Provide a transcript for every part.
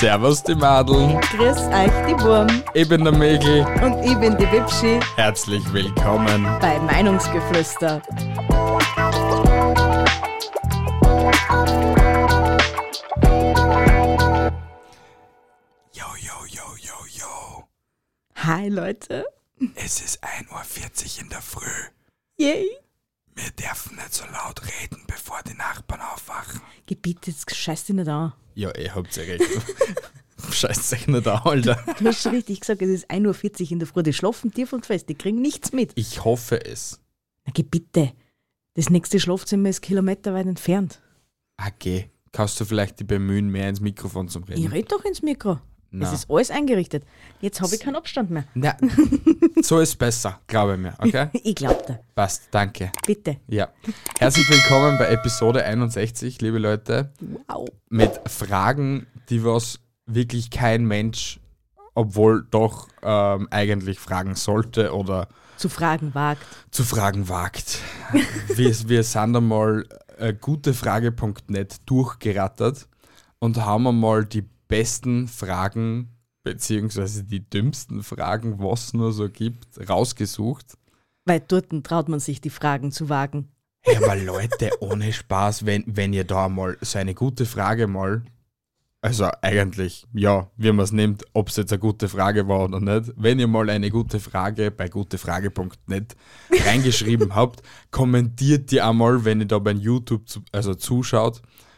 Servus die Madeln. Grüß euch die Wurm. Ich bin der Mägel. Und ich bin die Wipschi. Herzlich willkommen bei Meinungsgeflüster. Jo. Hi Leute. Es ist 1:40 Uhr in der Früh. Yay. Wir dürfen nicht so laut reden, bevor die Nachbarn aufwachen. Gebiet, jetzt scheiß dich nicht an. Ja, ihr habt's ja recht. Scheiß euch nicht an, Alter. Du hast schon richtig gesagt, es ist 1:40 Uhr in der Früh. Die schlafen tief und fest, die kriegen nichts mit. Ich hoffe es. Na geh bitte. Das nächste Schlafzimmer ist kilometerweit entfernt. Okay. Kannst du vielleicht dich bemühen, mehr ins Mikrofon zu reden? Ich red doch ins Mikro. Na. Es ist alles eingerichtet. Jetzt habe ich keinen Abstand mehr. Na, so ist besser, glaube ich mir, okay? Ich glaub dir. Passt, danke. Bitte. Ja. Herzlich willkommen bei Episode 61, liebe Leute. Wow. Mit Fragen, die was wirklich kein Mensch, obwohl doch eigentlich fragen sollte oder Zu fragen wagt. zu fragen wagt. Wir sind einmal gutefrage.net durchgerattert und haben einmal die besten Fragen beziehungsweise die dümmsten Fragen, was es nur so gibt, rausgesucht. Weil dort traut man sich, die Fragen zu wagen. Ja, aber Leute, ohne Spaß, wenn ihr da mal so eine gute Frage mal, also eigentlich, ja, wie man es nimmt, ob es jetzt eine gute Frage war oder nicht, wenn ihr mal eine gute Frage bei gutefrage.net reingeschrieben habt, kommentiert die einmal, wenn ihr da bei YouTube zuschaut.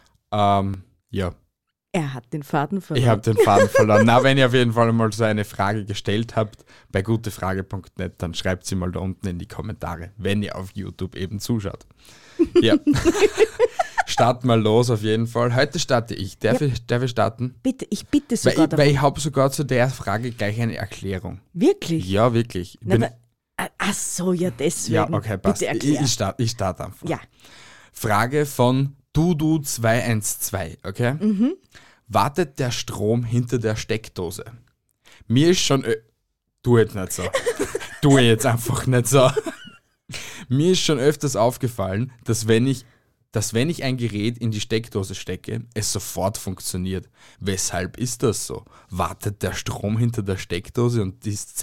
Ja. Er hat den Faden verloren. Ich habe den Faden verloren. Na, wenn ihr auf jeden Fall mal so eine Frage gestellt habt bei gutefrage.net, dann schreibt sie mal da unten in die Kommentare, wenn ihr auf YouTube eben zuschaut. Ja. Starten wir los auf jeden Fall. Heute starte ich. Darf ich starten? Bitte, ich bitte sogar darum. Weil ich habe sogar zu der Frage gleich eine Erklärung. Wirklich? Ja, wirklich. Ach so, ja deswegen. Ja, okay, passt. Bitte erklär. Ich starte einfach. Ja. Frage von Dudu212, okay? Mhm. Wartet der Strom hinter der Steckdose? Mir ist schon... tu jetzt nicht so. Tu jetzt einfach nicht so. Mir ist schon öfters aufgefallen, dass wenn ich ein Gerät in die Steckdose stecke, es sofort funktioniert. Weshalb ist das so? Wartet der Strom hinter der Steckdose und ist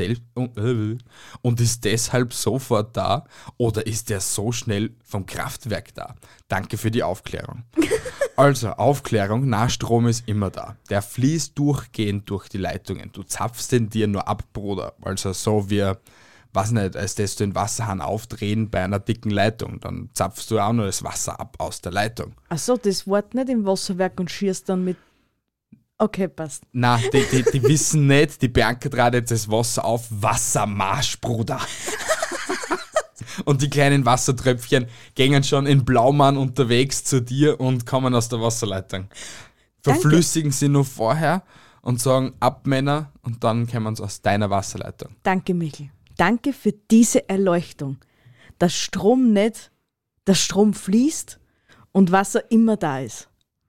deshalb sofort da? Oder ist der so schnell vom Kraftwerk da? Danke für die Aufklärung. Also, Aufklärung, Strom ist immer da. Der fließt durchgehend durch die Leitungen. Du zapfst den dir nur ab, Bruder. Also so wie... weiß nicht, als dass du den Wasserhahn aufdrehen bei einer dicken Leitung, dann zapfst du auch nur das Wasser ab aus der Leitung. Ach so, das Wort nicht im Wasserwerk und schierst dann mit... Okay, passt. Nein, die wissen nicht, die Bianca trat jetzt das Wasser auf, Wassermarsch, Bruder. Und die kleinen Wassertröpfchen gehen schon in Blaumann unterwegs zu dir und kommen aus der Wasserleitung. Verflüssigen sie nur vorher und sagen, ab Männer, und dann kommen sie aus deiner Wasserleitung. Danke, Michel. Danke für diese Erleuchtung. Dass Strom fließt und Wasser immer da ist.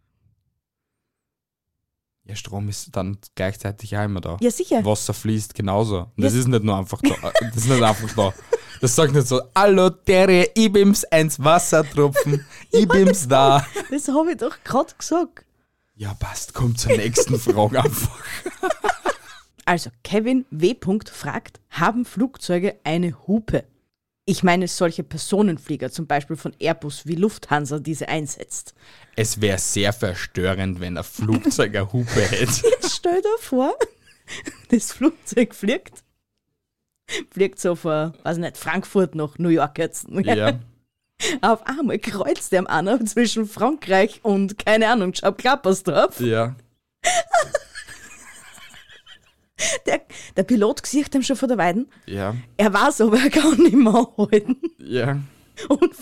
Ja, Strom ist dann gleichzeitig auch immer da. Ja, sicher. Wasser fließt genauso. Und das ist nicht nur einfach da. Das ist nicht einfach da. Das sagt nicht so, hallo Terry, ich bin's eins Wassertropfen, ich bin's da. Das habe ich doch gerade gesagt. Ja, passt, kommt zur nächsten Frage einfach. Also, Kevin W. fragt, haben Flugzeuge eine Hupe? Ich meine solche Personenflieger, zum Beispiel von Airbus, wie Lufthansa diese einsetzt. Es wäre sehr verstörend, wenn ein Flugzeug eine Hupe hätte. Jetzt stell dir vor, das Flugzeug fliegt so von, weiß nicht, Frankfurt nach New York jetzt. Ja. Auf einmal kreuzt der einer zwischen Frankreich und, keine Ahnung, Klappersdorf. Ja. Der Pilot sieht ihm schon von der Weiden. Ja. Er weiß aber, er kann nicht mehr anhalten. Ja. Und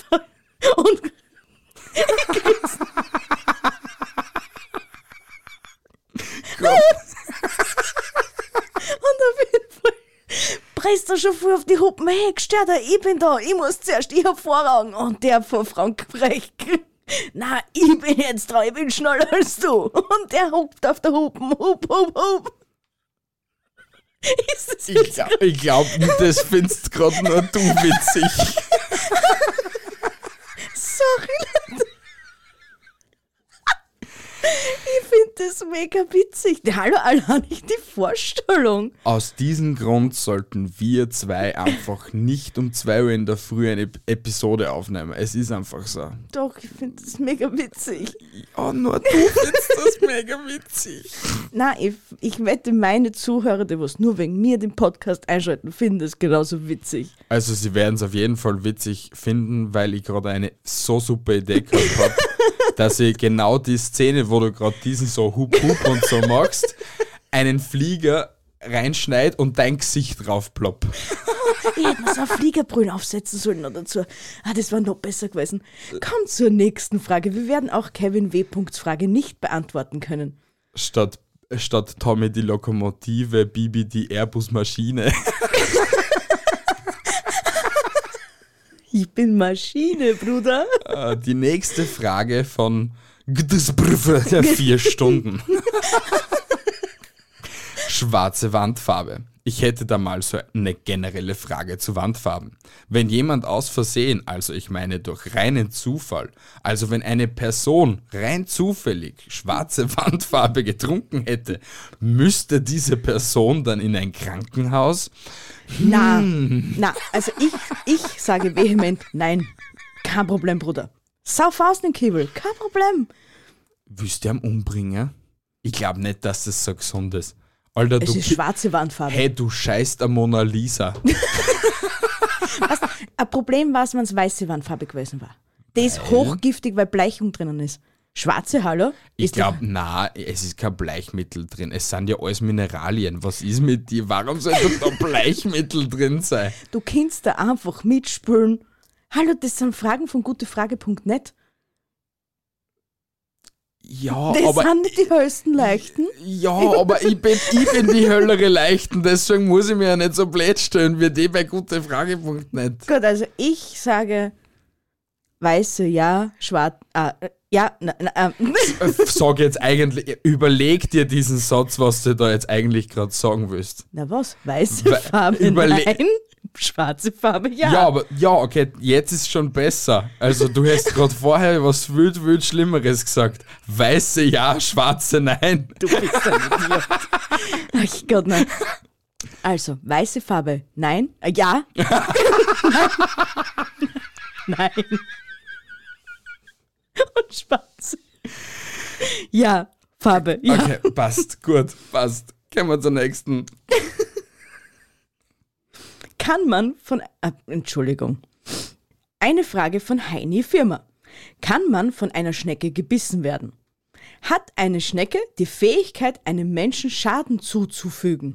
auf jeden Fall presst er schon voll auf die Hupen. Hey, gestört, ich bin da, ich muss zuerst, ich hab Vorrang. Und der von Frankreich, na, ich bin jetzt dran, ich bin schneller als du. Und der hupt auf der Hupen, hup, hup, hup. Ist das jetzt Ich glaube, das findest gerade nur du witzig. Sorry, Leute. Ich finde das ist mega witzig. Hallo, allein nicht die Vorstellung. Aus diesem Grund sollten wir zwei einfach nicht um 2 Uhr in der Früh eine Episode aufnehmen. Es ist einfach so. Doch, ich finde das mega witzig. Ja, nur du findest das mega witzig. Nein, ich wette, meine Zuhörer, die was nur wegen mir den Podcast einschalten, finden das genauso witzig. Also sie werden es auf jeden Fall witzig finden, weil ich gerade eine so super Idee gehabt habe, dass ich genau die Szene, wo du gerade diesen so Hup Hup und so machst, einen Flieger reinschneid und dein Gesicht drauf plopp. Ich hätte mir so eine Fliegerbrille aufsetzen sollen noch dazu. Das war noch besser gewesen. Komm zur nächsten Frage. Wir werden auch Kevin W. Frage nicht beantworten können. Statt Tommy die Lokomotive, Bibi die Airbus-Maschine. Ich bin Maschine, Bruder. Die nächste Frage von 4 Stunden. Schwarze Wandfarbe. Ich hätte da mal so eine generelle Frage zu Wandfarben. Wenn jemand aus Versehen, also ich meine durch reinen Zufall, also wenn eine Person rein zufällig schwarze Wandfarbe getrunken hätte, müsste diese Person dann in ein Krankenhaus? Na, also ich sage vehement, nein, kein Problem, Bruder. Sauf aus den Kibbel, kein Problem. Willst du ihn umbringen? Ich glaube nicht, dass das so gesund ist. Alter, Es ist schwarze Wandfarbe. Hey, du scheißt an Mona Lisa. Ein Problem war es, wenn es weiße Wandfarbe gewesen war. Die ist hochgiftig, weil Bleichung drinnen ist. Schwarze, hallo? Ich glaube, es ist kein Bleichmittel drin. Es sind ja alles Mineralien. Was ist mit dir? Warum sollte da Bleichmittel drin sein? Du kannst da einfach mitspülen. Hallo, das sind Fragen von gutefrage.net. Ja, Das aber sind nicht die höchsten Leichten. ja, aber ich bin die höllere Leichten, deswegen muss ich mir ja nicht so blöd stellen wie die bei gutefrage.net. Gut, also ich sage weiße, ja, schwarz, Sag jetzt eigentlich, überleg dir diesen Satz, was du da jetzt eigentlich gerade sagen willst. Na was? Weiße Farbe, nein. Schwarze Farbe, ja. Ja, aber okay, jetzt ist schon besser. Also du hast gerade vorher was wild Schlimmeres gesagt. Weiße ja, schwarze nein. Du bist ein Idiot. Ach Gott, nein. Also, weiße Farbe, nein. Ja. Nein. Und schwarze. Ja, Farbe, ja. Okay, passt, gut, passt. Kommen wir zur nächsten. Kann man von... Entschuldigung. Eine Frage von Heini Firma. Kann man von einer Schnecke gebissen werden? Hat eine Schnecke die Fähigkeit, einem Menschen Schaden zuzufügen?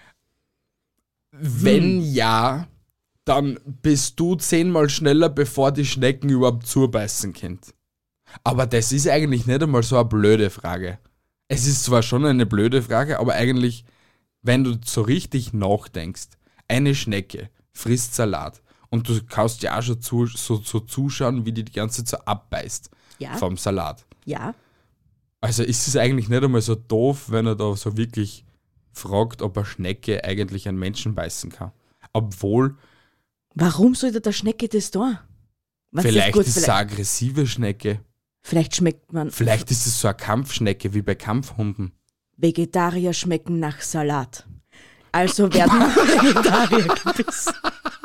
Wenn ja, dann bist du 10-mal schneller, bevor die Schnecken überhaupt zubeißen können. Aber das ist eigentlich nicht einmal so eine blöde Frage. Es ist zwar schon eine blöde Frage, aber eigentlich, wenn du so richtig nachdenkst, eine Schnecke frisst Salat und du kannst ja auch schon zuschauen, wie die ganze Zeit so abbeißt vom Salat. Ja. Also ist es eigentlich nicht einmal so doof, wenn er da so wirklich fragt, ob eine Schnecke eigentlich einen Menschen beißen kann. Obwohl... Warum sollte der Schnecke das tun? Vielleicht ist es eine aggressive Schnecke. Vielleicht schmeckt man... Vielleicht ist es so eine Kampfschnecke wie bei Kampfhunden. Vegetarier schmecken nach Salat. Also werden Vegetarier gebissen.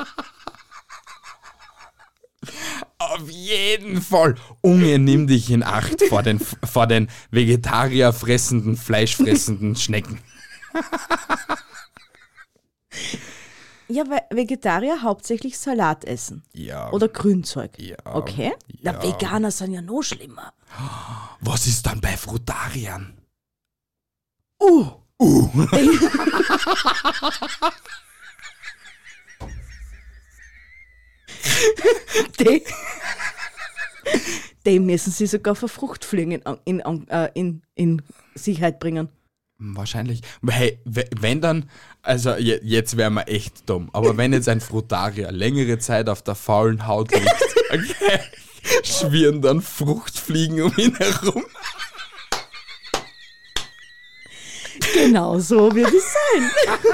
Auf jeden Fall. Unge, nimm dich in Acht vor den Vegetarier fressenden, fleischfressenden Schnecken. Ja, weil Vegetarier hauptsächlich Salat essen. Ja. Oder Grünzeug. Ja. Okay? Ja. Na, Veganer sind ja noch schlimmer. Was ist dann bei Frutariern? Die müssen sie sogar vor Fruchtfliegen in Sicherheit bringen. Wahrscheinlich. Hey, wenn dann, also jetzt wären wir echt dumm, aber wenn jetzt ein Frutarier längere Zeit auf der faulen Haut liegt, okay, schwirren dann Fruchtfliegen um ihn herum. Genau so wird es sein.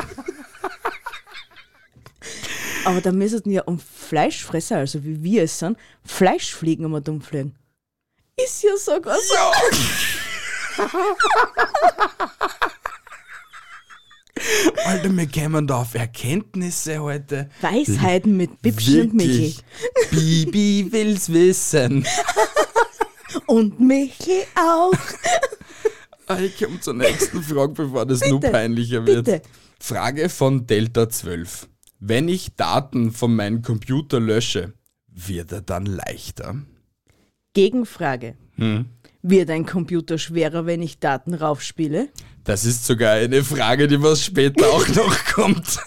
Aber da müssten ja um Fleischfresser, also wie wir es sind, Fleischfliegen um dumm fliegen. Ist ja sogar so. Alter, wir kämen da auf Erkenntnisse heute. Weisheiten mit Bibschen und Michel. Wirklich. Bibi will's wissen. Und Michel auch. Ich komme zur nächsten Frage, bevor das nur peinlicher wird. Bitte. Frage von Delta 12. Wenn ich Daten von meinem Computer lösche, wird er dann leichter? Gegenfrage. Wird ein Computer schwerer, wenn ich Daten raufspiele? Das ist sogar eine Frage, die was später auch noch kommt.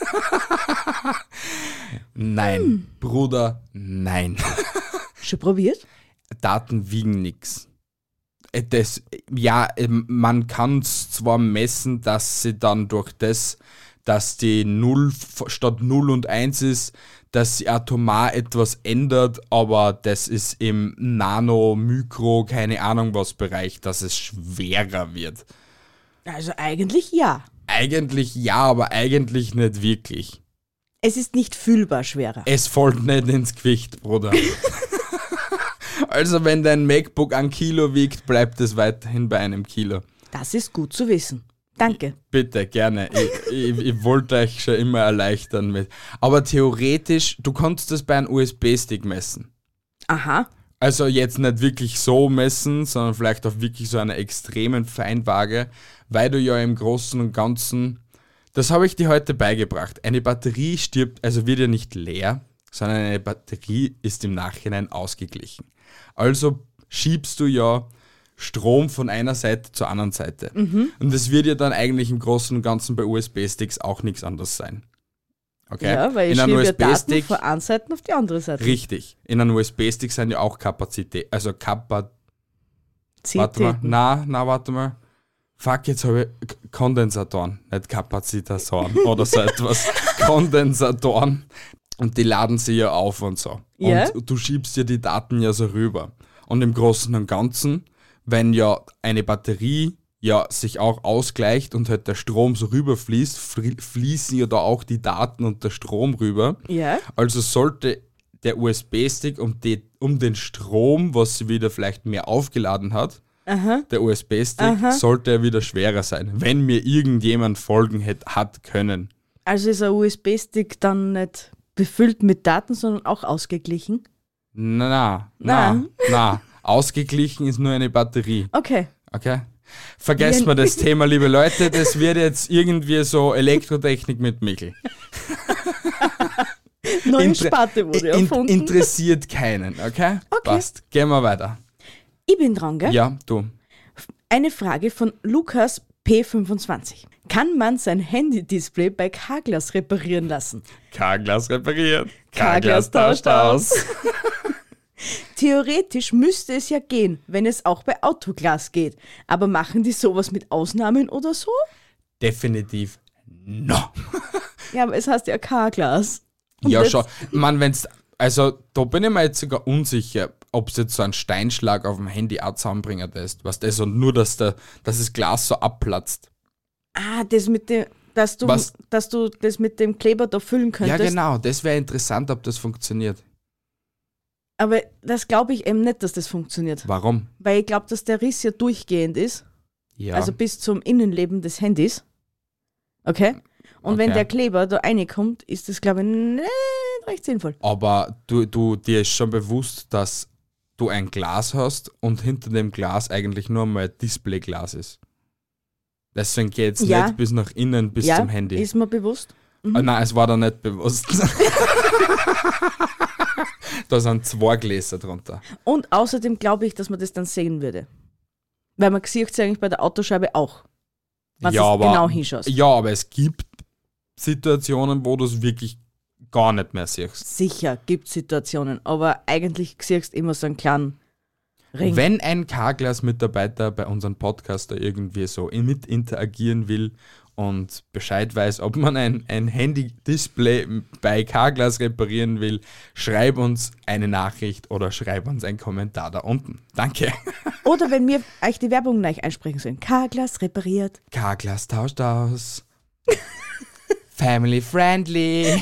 Nein, Bruder, nein. Schon probiert? Daten wiegen nichts. Man kann es zwar messen, dass sie dann durch das, dass die 0 statt 0 und 1 ist, dass sie atomar etwas ändert, aber das ist im Nano, Mikro, keine Ahnung was Bereich, dass es schwerer wird. Also eigentlich ja. Eigentlich ja, aber eigentlich nicht wirklich. Es ist nicht fühlbar schwerer. Es fällt nicht ins Gewicht, Bruder. Also wenn dein MacBook 1 Kilo wiegt, bleibt es weiterhin bei 1 Kilo. Das ist gut zu wissen. Danke. Bitte, gerne. Ich wollte euch schon immer erleichtern mit. Aber theoretisch, du kannst das bei einem USB-Stick messen. Aha. Also jetzt nicht wirklich so messen, sondern vielleicht auf wirklich so einer extremen Feinwaage, weil du ja im Großen und Ganzen, das habe ich dir heute beigebracht, eine Batterie wird ja nicht leer, sondern eine Batterie ist im Nachhinein ausgeglichen. Also schiebst du ja Strom von einer Seite zur anderen Seite. Und das wird ja dann eigentlich im Großen und Ganzen bei USB-Sticks auch nichts anderes sein. Okay? Ja, weil ich in einem schiebe ja Daten USB-Stick, von einer Seite auf die andere Seite. richtig. In einem USB-Stick sind ja auch Kapazität, also warte mal. Fuck, jetzt habe ich Kondensatoren, nicht Kapazitatoren oder so etwas. Kondensatoren. Und die laden sie ja auf und so. Ja. Und du schiebst ja die Daten ja so rüber. Und im Großen und Ganzen, wenn ja eine Batterie ja sich auch ausgleicht und halt der Strom so rüberfließt, fließen ja da auch die Daten und der Strom rüber. Ja. Also sollte der USB-Stick um den Strom, was sie wieder vielleicht mehr aufgeladen hat, der USB-Stick, sollte er wieder schwerer sein, wenn mir irgendjemand folgen hat können. Also ist ein USB-Stick dann nicht befüllt mit Daten, sondern auch ausgeglichen? Na. Ausgeglichen ist nur eine Batterie. Okay. Vergesst mal das Thema, liebe Leute. Das wird jetzt irgendwie so Elektrotechnik mit Michel. Neue Sparte wurde erfunden. Interessiert keinen, okay? Passt. Gehen wir weiter. Ich bin dran, gell? Ja, du. Eine Frage von Lukas P25. Kann man sein Handy-Display bei Carglass reparieren lassen? Carglass repariert. Carglass tauscht aus. Theoretisch müsste es ja gehen, wenn es auch bei Autoglas geht. Aber machen die sowas mit Ausnahmen oder so? Definitiv no. Ja, aber es heißt ja Carglass. Und Ja, jetzt- schon. Da bin ich mir jetzt sogar unsicher, ob es jetzt so einen Steinschlag auf dem Handy auch zusammenbringen lässt. Was das und nur, dass das Glas so abplatzt. Ah, das mit dem, dass du das mit dem Kleber da füllen könntest. Ja, genau. Das wäre interessant, ob das funktioniert. Aber das glaube ich eben nicht, dass das funktioniert. Warum? Weil ich glaube, dass der Riss ja durchgehend ist. Ja. Also bis zum Innenleben des Handys. Okay? Und wenn Okay. der Kleber da reinkommt, ist das, glaube ich, nicht recht sinnvoll. Aber dir ist schon bewusst, dass du ein Glas hast und hinter dem Glas eigentlich nur mal Displayglas ist. Deswegen geht es Ja. nicht bis nach innen, bis Ja, zum Handy. ist mir bewusst. Nein, es war da nicht bewusst. Da sind 2 Gläser drunter. Und außerdem glaube ich, dass man das dann sehen würde. Weil man sieht es eigentlich bei der Autoscheibe auch. Wenn du genau hinschaust. Ja, aber es gibt Situationen, wo du es wirklich gar nicht mehr siehst. Sicher, gibt Situationen, aber eigentlich siehst du immer so einen kleinen Ring. Wenn ein Carglass-Mitarbeiter bei unserem Podcast da irgendwie so mit interagieren will und Bescheid weiß, ob man ein Handy-Display bei Carglass reparieren will, schreib uns eine Nachricht oder schreib uns einen Kommentar da unten. Danke. Oder wenn wir euch die Werbung gleich einsprechen sollen. Carglass repariert. Carglass tauscht aus. Family friendly.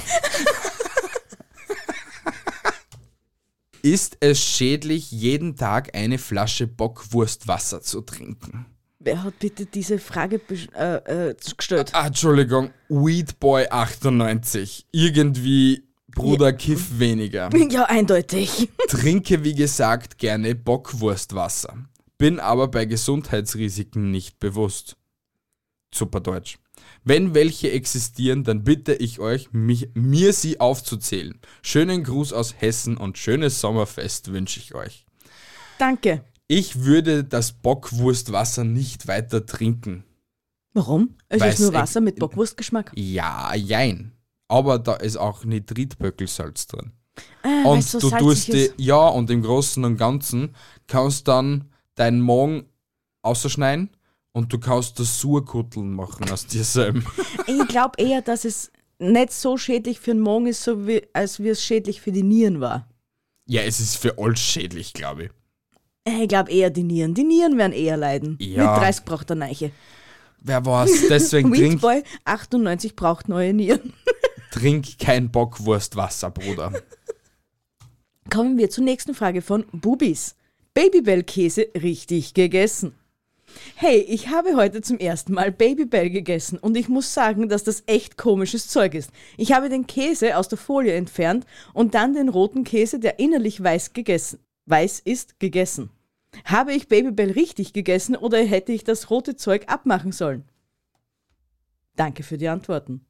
Ist es schädlich, jeden Tag eine Flasche Bockwurstwasser zu trinken? Wer hat bitte diese Frage gestellt? Entschuldigung, Weedboy98. Irgendwie, Bruder, kiff weniger. Ja, eindeutig. Trinke, wie gesagt, gerne Bockwurstwasser. Bin aber bei Gesundheitsrisiken nicht bewusst. Super Deutsch. Wenn welche existieren, dann bitte ich euch, mir sie aufzuzählen. Schönen Gruß aus Hessen und schönes Sommerfest wünsche ich euch. Danke. Ich würde das Bockwurstwasser nicht weiter trinken. Warum? Es Weil's ist nur Wasser mit Bockwurstgeschmack. Ja, jein. Aber da ist auch Nitritböckelsalz drin. Weil's Und so du salzig tust die, ist. ja, und im Großen und Ganzen kannst dann deinen Magen ausschneiden und du kannst das Surkutteln machen aus dir selber. Ich glaube eher, dass es nicht so schädlich für den Magen ist, als wie es schädlich für die Nieren war. Ja, es ist für alles schädlich, glaube ich. Ich glaube eher die Nieren. Die Nieren werden eher leiden. Ja. Mit 30 braucht er Neiche. Wer weiß, deswegen Weedboy 98 braucht neue Nieren. trink kein Bockwurstwasser, Bruder. Kommen wir zur nächsten Frage von Bubis. Babybel-Käse richtig gegessen. Hey, ich habe heute zum ersten Mal Babybel gegessen und ich muss sagen, dass das echt komisches Zeug ist. Ich habe den Käse aus der Folie entfernt und dann den roten Käse, der innerlich weiß ist, gegessen. Habe ich Babybel richtig gegessen oder hätte ich das rote Zeug abmachen sollen? Danke für die Antworten.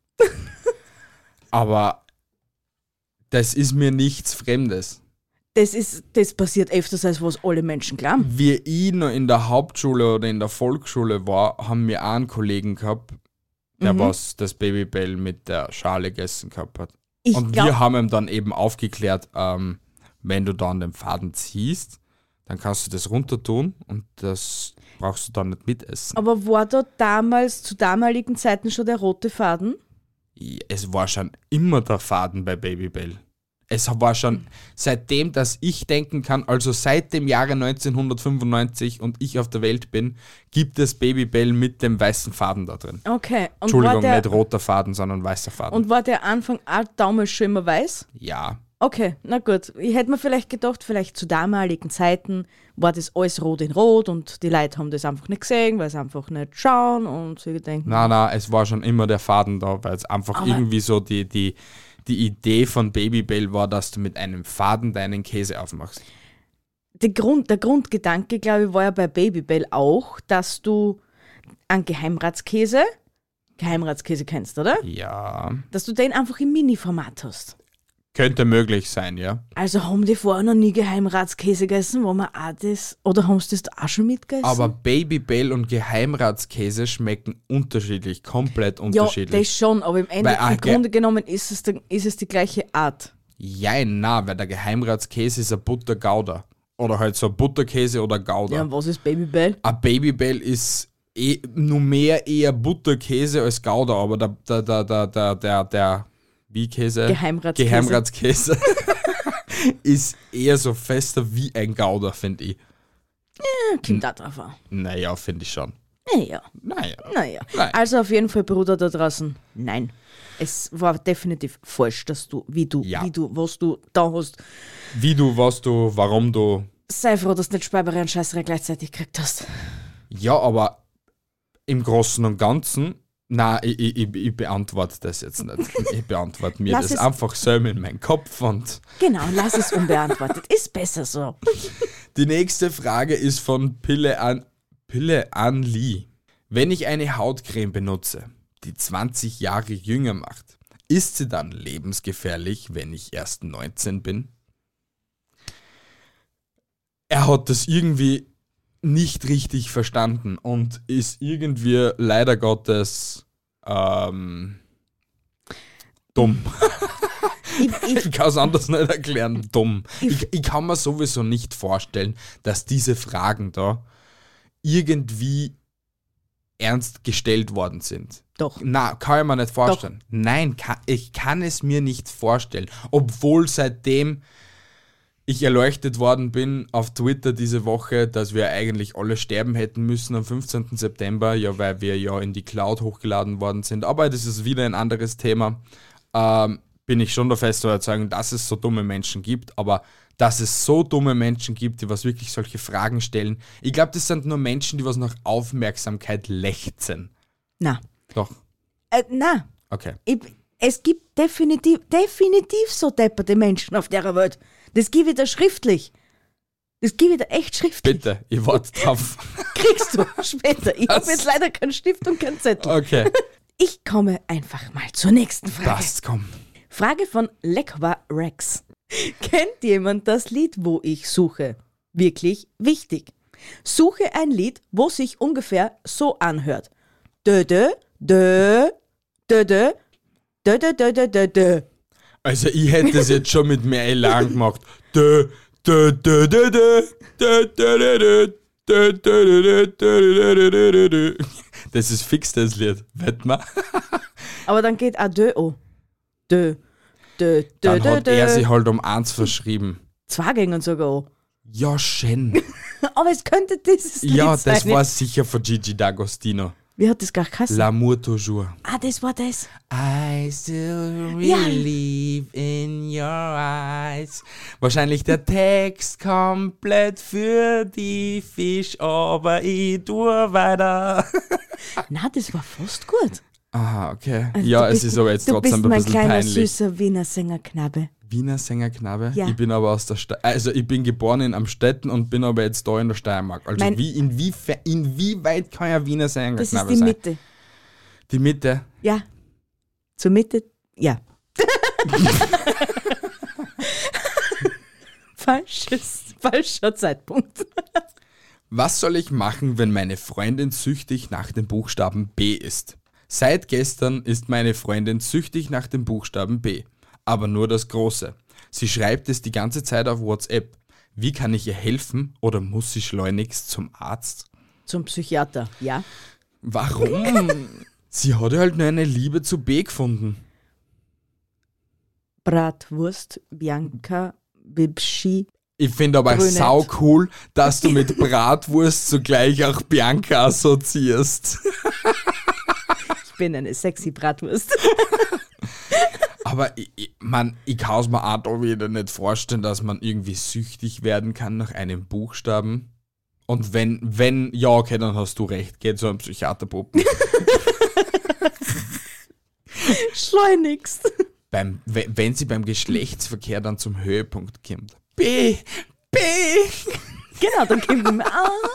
Aber das ist mir nichts Fremdes. Das passiert öfters, als was alle Menschen glauben. Wie ich noch in der Hauptschule oder in der Volksschule war, haben wir auch einen Kollegen gehabt, der was das Babybel mit der Schale gegessen gehabt hat. Wir haben ihm dann eben aufgeklärt, wenn du dann den Faden ziehst, dann kannst du das runter tun und das brauchst du dann nicht mitessen. Aber war da zu damaligen Zeiten schon der rote Faden? Es war schon immer der Faden bei Babybel. Es war schon seitdem, dass ich denken kann, also seit dem Jahre 1995 und ich auf der Welt bin, gibt es Babybel mit dem weißen Faden da drin. Okay. Und Entschuldigung, nicht roter Faden, sondern weißer Faden. Und war der Anfang auch damals schon immer weiß? Ja. Okay, na gut. Ich hätte mir vielleicht gedacht, vielleicht zu damaligen Zeiten war das alles rot in rot und die Leute haben das einfach nicht gesehen, weil sie einfach nicht schauen und sie denken... Nein, es war schon immer der Faden da, weil es einfach irgendwie so die Idee von Babybel war, dass du mit einem Faden deinen Käse aufmachst. Der Grundgedanke, glaube ich, war ja bei Babybel auch, dass du einen Geheimratskäse kennst, oder? Ja. Dass du den einfach im Mini-Format hast. Könnte möglich sein, ja. Also haben die vorher noch nie Geheimratskäse gegessen, wo man auch das, oder haben sie das auch schon mitgegessen? Aber Babybel und Geheimratskäse schmecken unterschiedlich, komplett ja, unterschiedlich. das schon, aber im Grunde genommen ist es die gleiche Art. Weil der Geheimratskäse ist ein Buttergouda. Oder halt so ein Butterkäse oder Gouda. Ja, und was ist Babybel? Ein Babybel ist nur mehr eher Butterkäse als Gouda, aber der Wie-Käse? Geheimratskäse ist eher so fester wie ein Gouda, finde ich. Ja, kommt da drauf an. Naja, finde ich schon. Naja. Nein. Also auf jeden Fall, Bruder da draußen, nein. Es war definitiv falsch, dass was du da hast. Warum du... Sei froh, dass du nicht Speiberei und Scheißerei gleichzeitig gekriegt hast. Ja, aber im Großen und Ganzen... Nein, ich beantworte das jetzt nicht. Ich beantworte mir das einfach selber in meinen Kopf und... Genau, lass es unbeantwortet. Ist besser so. Die nächste Frage ist von Pille an Lee. Wenn ich eine Hautcreme benutze, die 20 Jahre jünger macht, ist sie dann lebensgefährlich, wenn ich erst 19 bin? Er hat das irgendwie nicht richtig verstanden und ist irgendwie leider Gottes dumm. Ich kann es anders nicht erklären, dumm. Ich kann mir sowieso nicht vorstellen, dass diese Fragen da irgendwie ernst gestellt worden sind. Doch. Na, kann ich mir nicht vorstellen. Doch. Nein, ich kann es mir nicht vorstellen. Obwohl seitdem ich erleuchtet worden bin auf Twitter diese Woche, dass wir eigentlich alle sterben hätten müssen am 15. September, ja, weil wir ja in die Cloud hochgeladen worden sind. Aber das ist wieder ein anderes Thema. bin ich schon der festen Überzeugung, dass es so dumme Menschen gibt, aber dass es so dumme Menschen gibt, die was wirklich solche Fragen stellen. Ich glaube, das sind nur Menschen, die was nach Aufmerksamkeit lechzen. Na. Doch, Na. okay. Es gibt definitiv so depperte Menschen auf der Welt. Das gebe ich dir schriftlich. Das gebe ich dir echt schriftlich. Bitte, ich warte drauf. Kriegst du später. Ich habe jetzt leider keinen Stift und keinen Zettel. Okay, Ich komme einfach mal zur nächsten Frage. passt, komm. Frage von Lekwa Rex. Kennt jemand das Lied, wo ich suche? Wirklich wichtig. Suche ein Lied, wo sich ungefähr so anhört. Dö, dö, dö, dö, dö, dö, dö, dö, dö, dö, dö. Also ich hätte es jetzt schon mit mehr Elan gemacht. Dö, dö, dö, dö, dö, dö, dö, dö, dö, dö, dö, dö, dö, dö, dö, dö. Das ist fix, das Lied. Wett mal. Aber dann geht auch dö o. Dö, dö, dö, Dann dö, hat er dö. sich halt um 1 verschrieben. Zwei gingen sogar an. Ja, schön. Aber es könnte dieses Lied Ja, sein. das war sicher von Gigi D'Agostino. Wie hat das gar geheißen? L'amour toujours. Ah, das war das. I still Ja. believe in your eyes. Wahrscheinlich der Text komplett für die Fisch, aber ich tue weiter. Na, das war fast gut. Aha, okay. Also Ja, du es bist- ist aber jetzt du trotzdem bist ein mein bisschen kleiner, peinlich. süßer Wiener Sängerknabe. Wiener Sängerknabe? Ja. Ich bin aber aus der also ich bin geboren in Amstetten und bin aber jetzt da in der Steiermark. Also Mein- inwieweit kann ja Wiener Das Sängerknabe ist die sein? Mitte. Die Mitte? Ja. Zur Mitte, ja. Falscher Zeitpunkt. Was soll ich machen, wenn meine Freundin süchtig nach dem Buchstaben B ist? Seit gestern ist meine Freundin süchtig nach dem Buchstaben B, aber nur das Große. Sie schreibt es die ganze Zeit auf WhatsApp. Wie kann ich ihr helfen oder muss sie schleunigst zum Arzt? Zum Psychiater, ja. Warum? Sie hat halt nur eine Liebe zu B gefunden. Bratwurst, Bianca, Bibschi. Ich finde aber Brünett. sau cool, dass du mit Bratwurst zugleich auch Bianca assoziierst. Ich bin eine sexy Bratwurst. Aber ich kann es mir auch da wieder nicht vorstellen, dass man irgendwie süchtig werden kann nach einem Buchstaben. Und wenn ja, okay, dann hast du recht, geht so ein Psychiaterpuppen. Schleunigst. Wenn sie beim Geschlechtsverkehr dann zum Höhepunkt kommt. B. Genau, dann kommt immer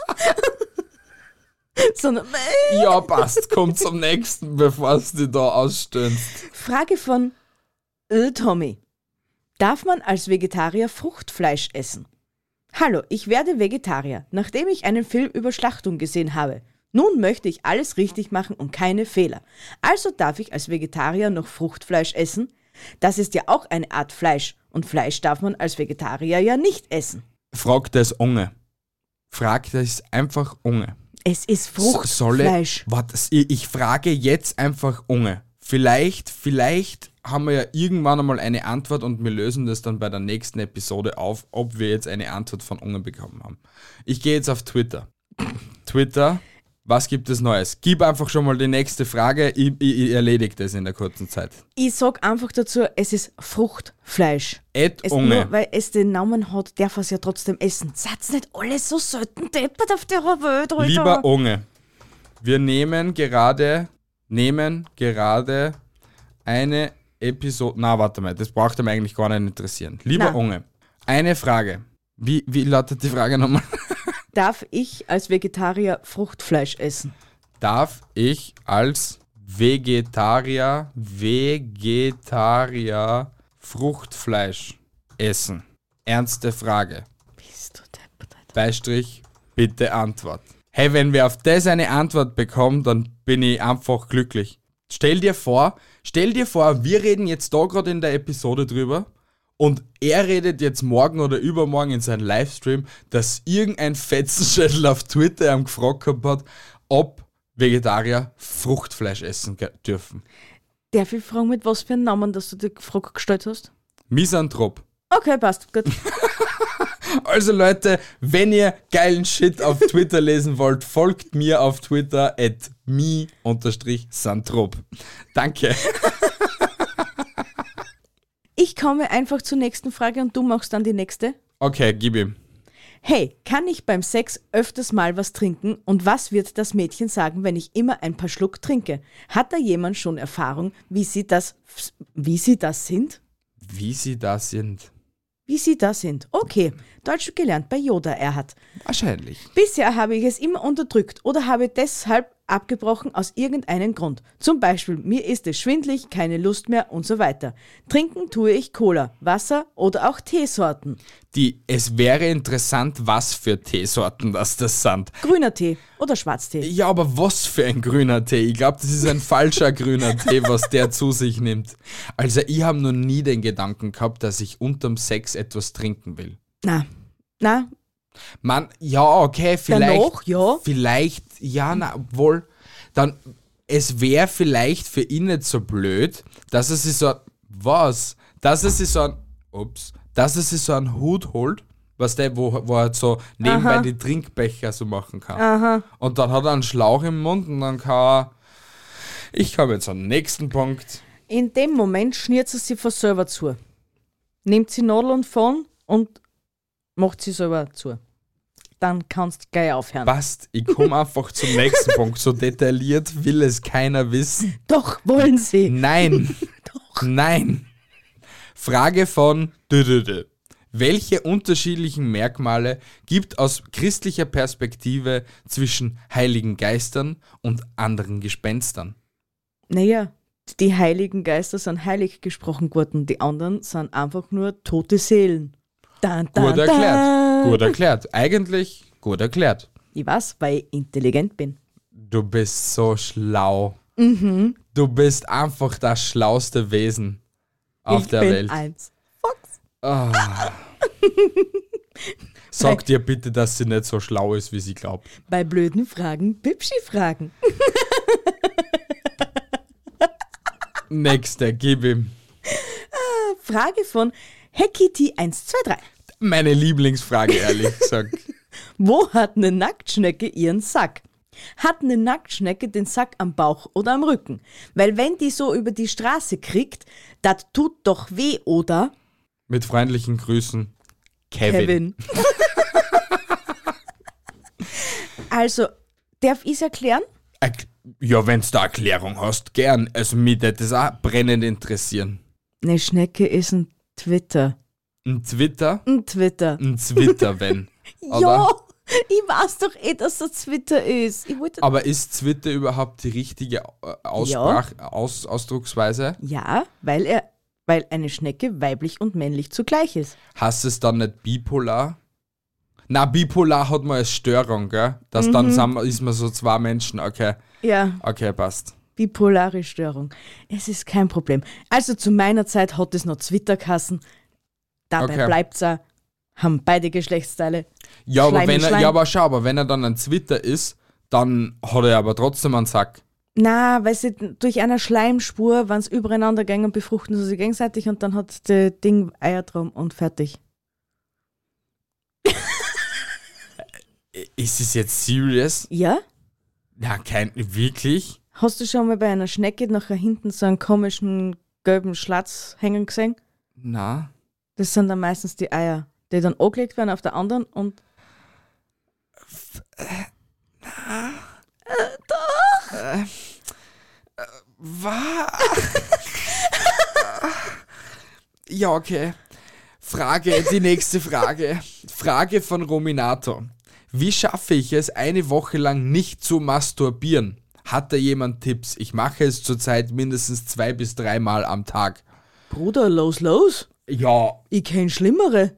sondern Ja, passt, kommt zum nächsten, bevor du dich da ausstöhnst. Frage von Tommy. Darf man als Vegetarier Fruchtfleisch essen? Hallo, ich werde Vegetarier, nachdem ich einen Film über Schlachtung gesehen habe. Nun möchte ich alles richtig machen und keine Fehler. Also darf ich als Vegetarier noch Fruchtfleisch essen? Das ist ja auch eine Art Fleisch und Fleisch darf man als Vegetarier ja nicht essen. Frag das Unge. Frag das einfach Unge. Es ist Fruchtfleisch. Ich frage jetzt einfach Unge. Vielleicht haben wir ja irgendwann einmal eine Antwort und wir lösen das dann bei der nächsten Episode auf, ob wir jetzt eine Antwort von Unge bekommen haben. Ich gehe jetzt auf Twitter. Twitter, was gibt es Neues? Gib einfach schon mal die nächste Frage, ich erledige das in der kurzen Zeit. Ich sag einfach dazu, es ist Fruchtfleisch. Es Unge. nur weil es den Namen hat, darf es ja trotzdem essen. Seid nicht alle so selten deppert auf der Welt, Alter. Lieber Unge, wir nehmen gerade eine Episode. Na, warte mal, das braucht ihm eigentlich gar nicht interessieren. Lieber Na. Unge, eine Frage. Wie lautet die Frage nochmal? Darf ich als Vegetarier Fruchtfleisch essen? Darf ich als Vegetarier Fruchtfleisch essen? Ernste Frage. Bist du deppert, Alter. Beistrich, bitte Antwort. Hey, wenn wir auf das eine Antwort bekommen, dann bin ich einfach glücklich. Stell dir vor, wir reden jetzt da gerade in der Episode drüber und er redet jetzt morgen oder übermorgen in seinem Livestream, dass irgendein Fetzenschädel auf Twitter ihm gefragt gehabt hat, ob Vegetarier Fruchtfleisch essen dürfen. Darf ich fragen, mit was für einem Namen, dass du die Frage gestellt hast? Misanthrop. Okay, passt, gut. Also Leute, wenn ihr geilen Shit auf Twitter lesen wollt, folgt mir auf Twitter @me_santhrop. Danke. Ich komme einfach zur nächsten Frage und du machst dann die nächste. Okay, gib ihm. Hey, kann ich beim Sex öfters mal was trinken und was wird das Mädchen sagen, wenn ich immer ein paar Schluck trinke? Hat da jemand schon Erfahrung, wie sie das sind? Wie sie da sind. Wie sie da sind. Okay, Deutsch gelernt bei Yoda, Erhard. Wahrscheinlich. Bisher habe ich es immer unterdrückt oder habe deshalb abgebrochen aus irgendeinem Grund. Zum Beispiel, mir ist es schwindlig, keine Lust mehr und so weiter. Trinken tue ich Cola, Wasser oder auch Teesorten. Es wäre interessant, was für Teesorten das sind. Grüner Tee oder Schwarztee. Ja, aber was für ein grüner Tee? Ich glaube, das ist ein falscher grüner Tee, was der zu sich nimmt. Also ich habe noch nie den Gedanken gehabt, dass ich unterm Sex etwas trinken will. Na, Man, ja, okay, vielleicht. Danach, ja. Vielleicht, ja, na, obwohl, dann, es wäre vielleicht für ihn nicht so blöd, dass er sich so, dass er sich so einen Hut holt, was der, wo er so nebenbei die Trinkbecher so machen kann. Aha. Und dann hat er einen Schlauch im Mund und dann ich komme jetzt zum nächsten Punkt. In dem Moment schniert sie sich von selber zu. Nimmt sie Nadel und Faden und macht sie selber zu. Dann kannst du gleich aufhören. Passt, ich komme einfach zum nächsten Punkt. So detailliert will es keiner wissen. Doch, wollen sie. Nein. Doch. Nein. Frage von Welche unterschiedlichen Merkmale gibt aus christlicher Perspektive zwischen heiligen Geistern und anderen Gespenstern? Naja, die heiligen Geister sind heilig gesprochen worden. Die anderen sind einfach nur tote Seelen. Gut erklärt. Gut erklärt. Eigentlich gut erklärt. Ich weiß, weil ich intelligent bin. Du bist so schlau. Du bist einfach das schlauste Wesen auf der Welt. Ich bin eins. Fox. Sag dir bitte, dass sie nicht so schlau ist, wie sie glaubt. Bei blöden Fragen, Bibschi-Fragen. Nächste, gib ihm. Frage von Hekiti123. Meine Lieblingsfrage, ehrlich gesagt. Wo hat eine Nacktschnecke ihren Sack? Hat eine Nacktschnecke den Sack am Bauch oder am Rücken? Weil wenn die so über die Straße kriegt, das tut doch weh, oder? Mit freundlichen Grüßen, Kevin. Also, darf ich es erklären? Ja, wenn du da Erklärung hast, gern. Also mich würde das auch brennend interessieren. Eine Schnecke ist ein Twitter. Ein Twitter? Ein Twitter. Ein Twitter, wenn. Ja, ich weiß doch das Twitter ist. Aber ist Twitter überhaupt die richtige Ausdrucksweise? Ja, weil eine Schnecke weiblich und männlich zugleich ist. Heißt es dann nicht bipolar? Na, bipolar hat man als Störung, gell? Dann ist man so zwei Menschen, okay. Ja. Okay, passt. Bipolare Störung. Es ist kein Problem. Also zu meiner Zeit hat es noch Twitter-Kassen. Dabei bleibt's auch. Haben beide Geschlechtsteile. Ja, aber schau, aber wenn er dann ein Twitter ist, dann hat er aber trotzdem einen Sack. Na, weil sie durch eine Schleimspur, wenn sie übereinander gehen und befruchten sie sich gegenseitig und dann hat das Ding Eier drum und fertig. Ist es jetzt serious? Ja? Ja, wirklich? Hast du schon mal bei einer Schnecke nachher hinten so einen komischen gelben Schlatz hängen gesehen? Na. Das sind dann meistens die Eier, die dann angelegt werden auf der anderen und... Doch. Ja, okay. Die nächste Frage. Frage von Rominato. Wie schaffe ich es, eine Woche lang nicht zu masturbieren? Hat da jemand Tipps? Ich mache es zurzeit mindestens 2 bis 3 Mal am Tag. Bruder, los. Ja. Ich kenn Schlimmere.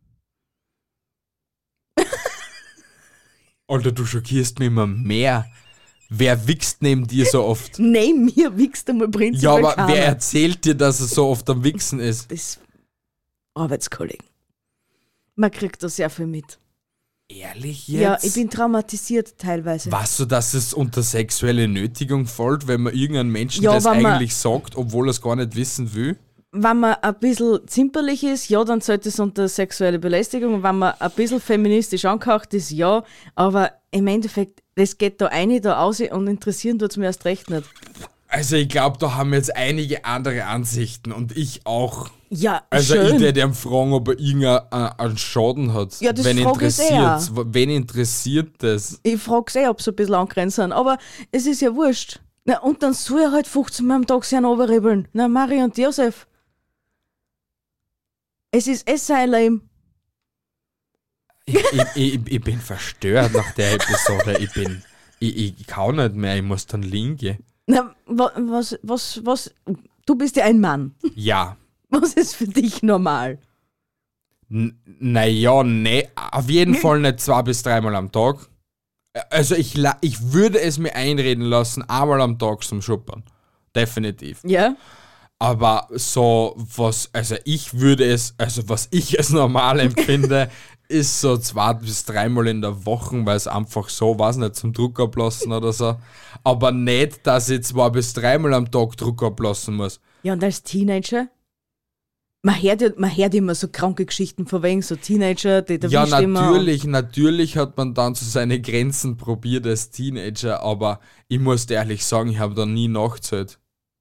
Alter, du schockierst mich immer mehr. Wer wichst neben dir so oft? Neben mir wichst einmal prinzipiell Ja, aber keiner. wer erzählt dir, dass er so oft am Wichsen ist? Das Arbeitskollegen. Man kriegt da sehr viel mit. Ehrlich jetzt? Ja, ich bin traumatisiert teilweise. Weißt du, dass es unter sexuelle Nötigung fällt, wenn man irgendeinen Menschen Ja, das wenn man- eigentlich sagt, obwohl er es gar nicht wissen will? Wenn man ein bisschen zimperlich ist, ja, dann sollte es unter sexuelle Belästigung. Und wenn man ein bisschen feministisch angehaucht ist, ja. Aber im Endeffekt, das geht da eine, da aus und interessieren tut es mir erst recht nicht. Also ich glaube, da haben jetzt einige andere Ansichten und ich auch. Ja, Also schön. ich werde ihn fragen, ob er irgendeinen Schaden hat. Ja, das Wen frag ich interessiert wen interessiert das? Ich frage ob sie ein bisschen angrenzt sind, aber es ist ja wurscht. Na, und dann soll er halt 15 Mal am Tag sich runterribbeln. Na, Marie und Josef. Es ist sein Leben. Ich bin verstört nach der Episode. Ich kann nicht mehr, ich muss dann liegen gehen. Na, was, du bist ja ein Mann. Ja. Was ist für dich normal? Naja, nee, auf jeden Fall nicht 2 bis 3 Mal am Tag. Also ich würde es mir einreden lassen, einmal am Tag zum Schuppern. Definitiv. Ja? Aber so, was ich als normal empfinde, ist so 2 bis 3 Mal in der Woche, weil es einfach so, weiß nicht, zum Druck ablassen oder so. Aber nicht, dass ich 2 bis 3 Mal am Tag Druck ablassen muss. Ja, und als Teenager? Man hört immer so kranke Geschichten von wegen, so Teenager, die da Ja, immer. natürlich hat man dann so seine Grenzen probiert als Teenager, aber ich muss dir ehrlich sagen, ich habe da nie nachgezählt.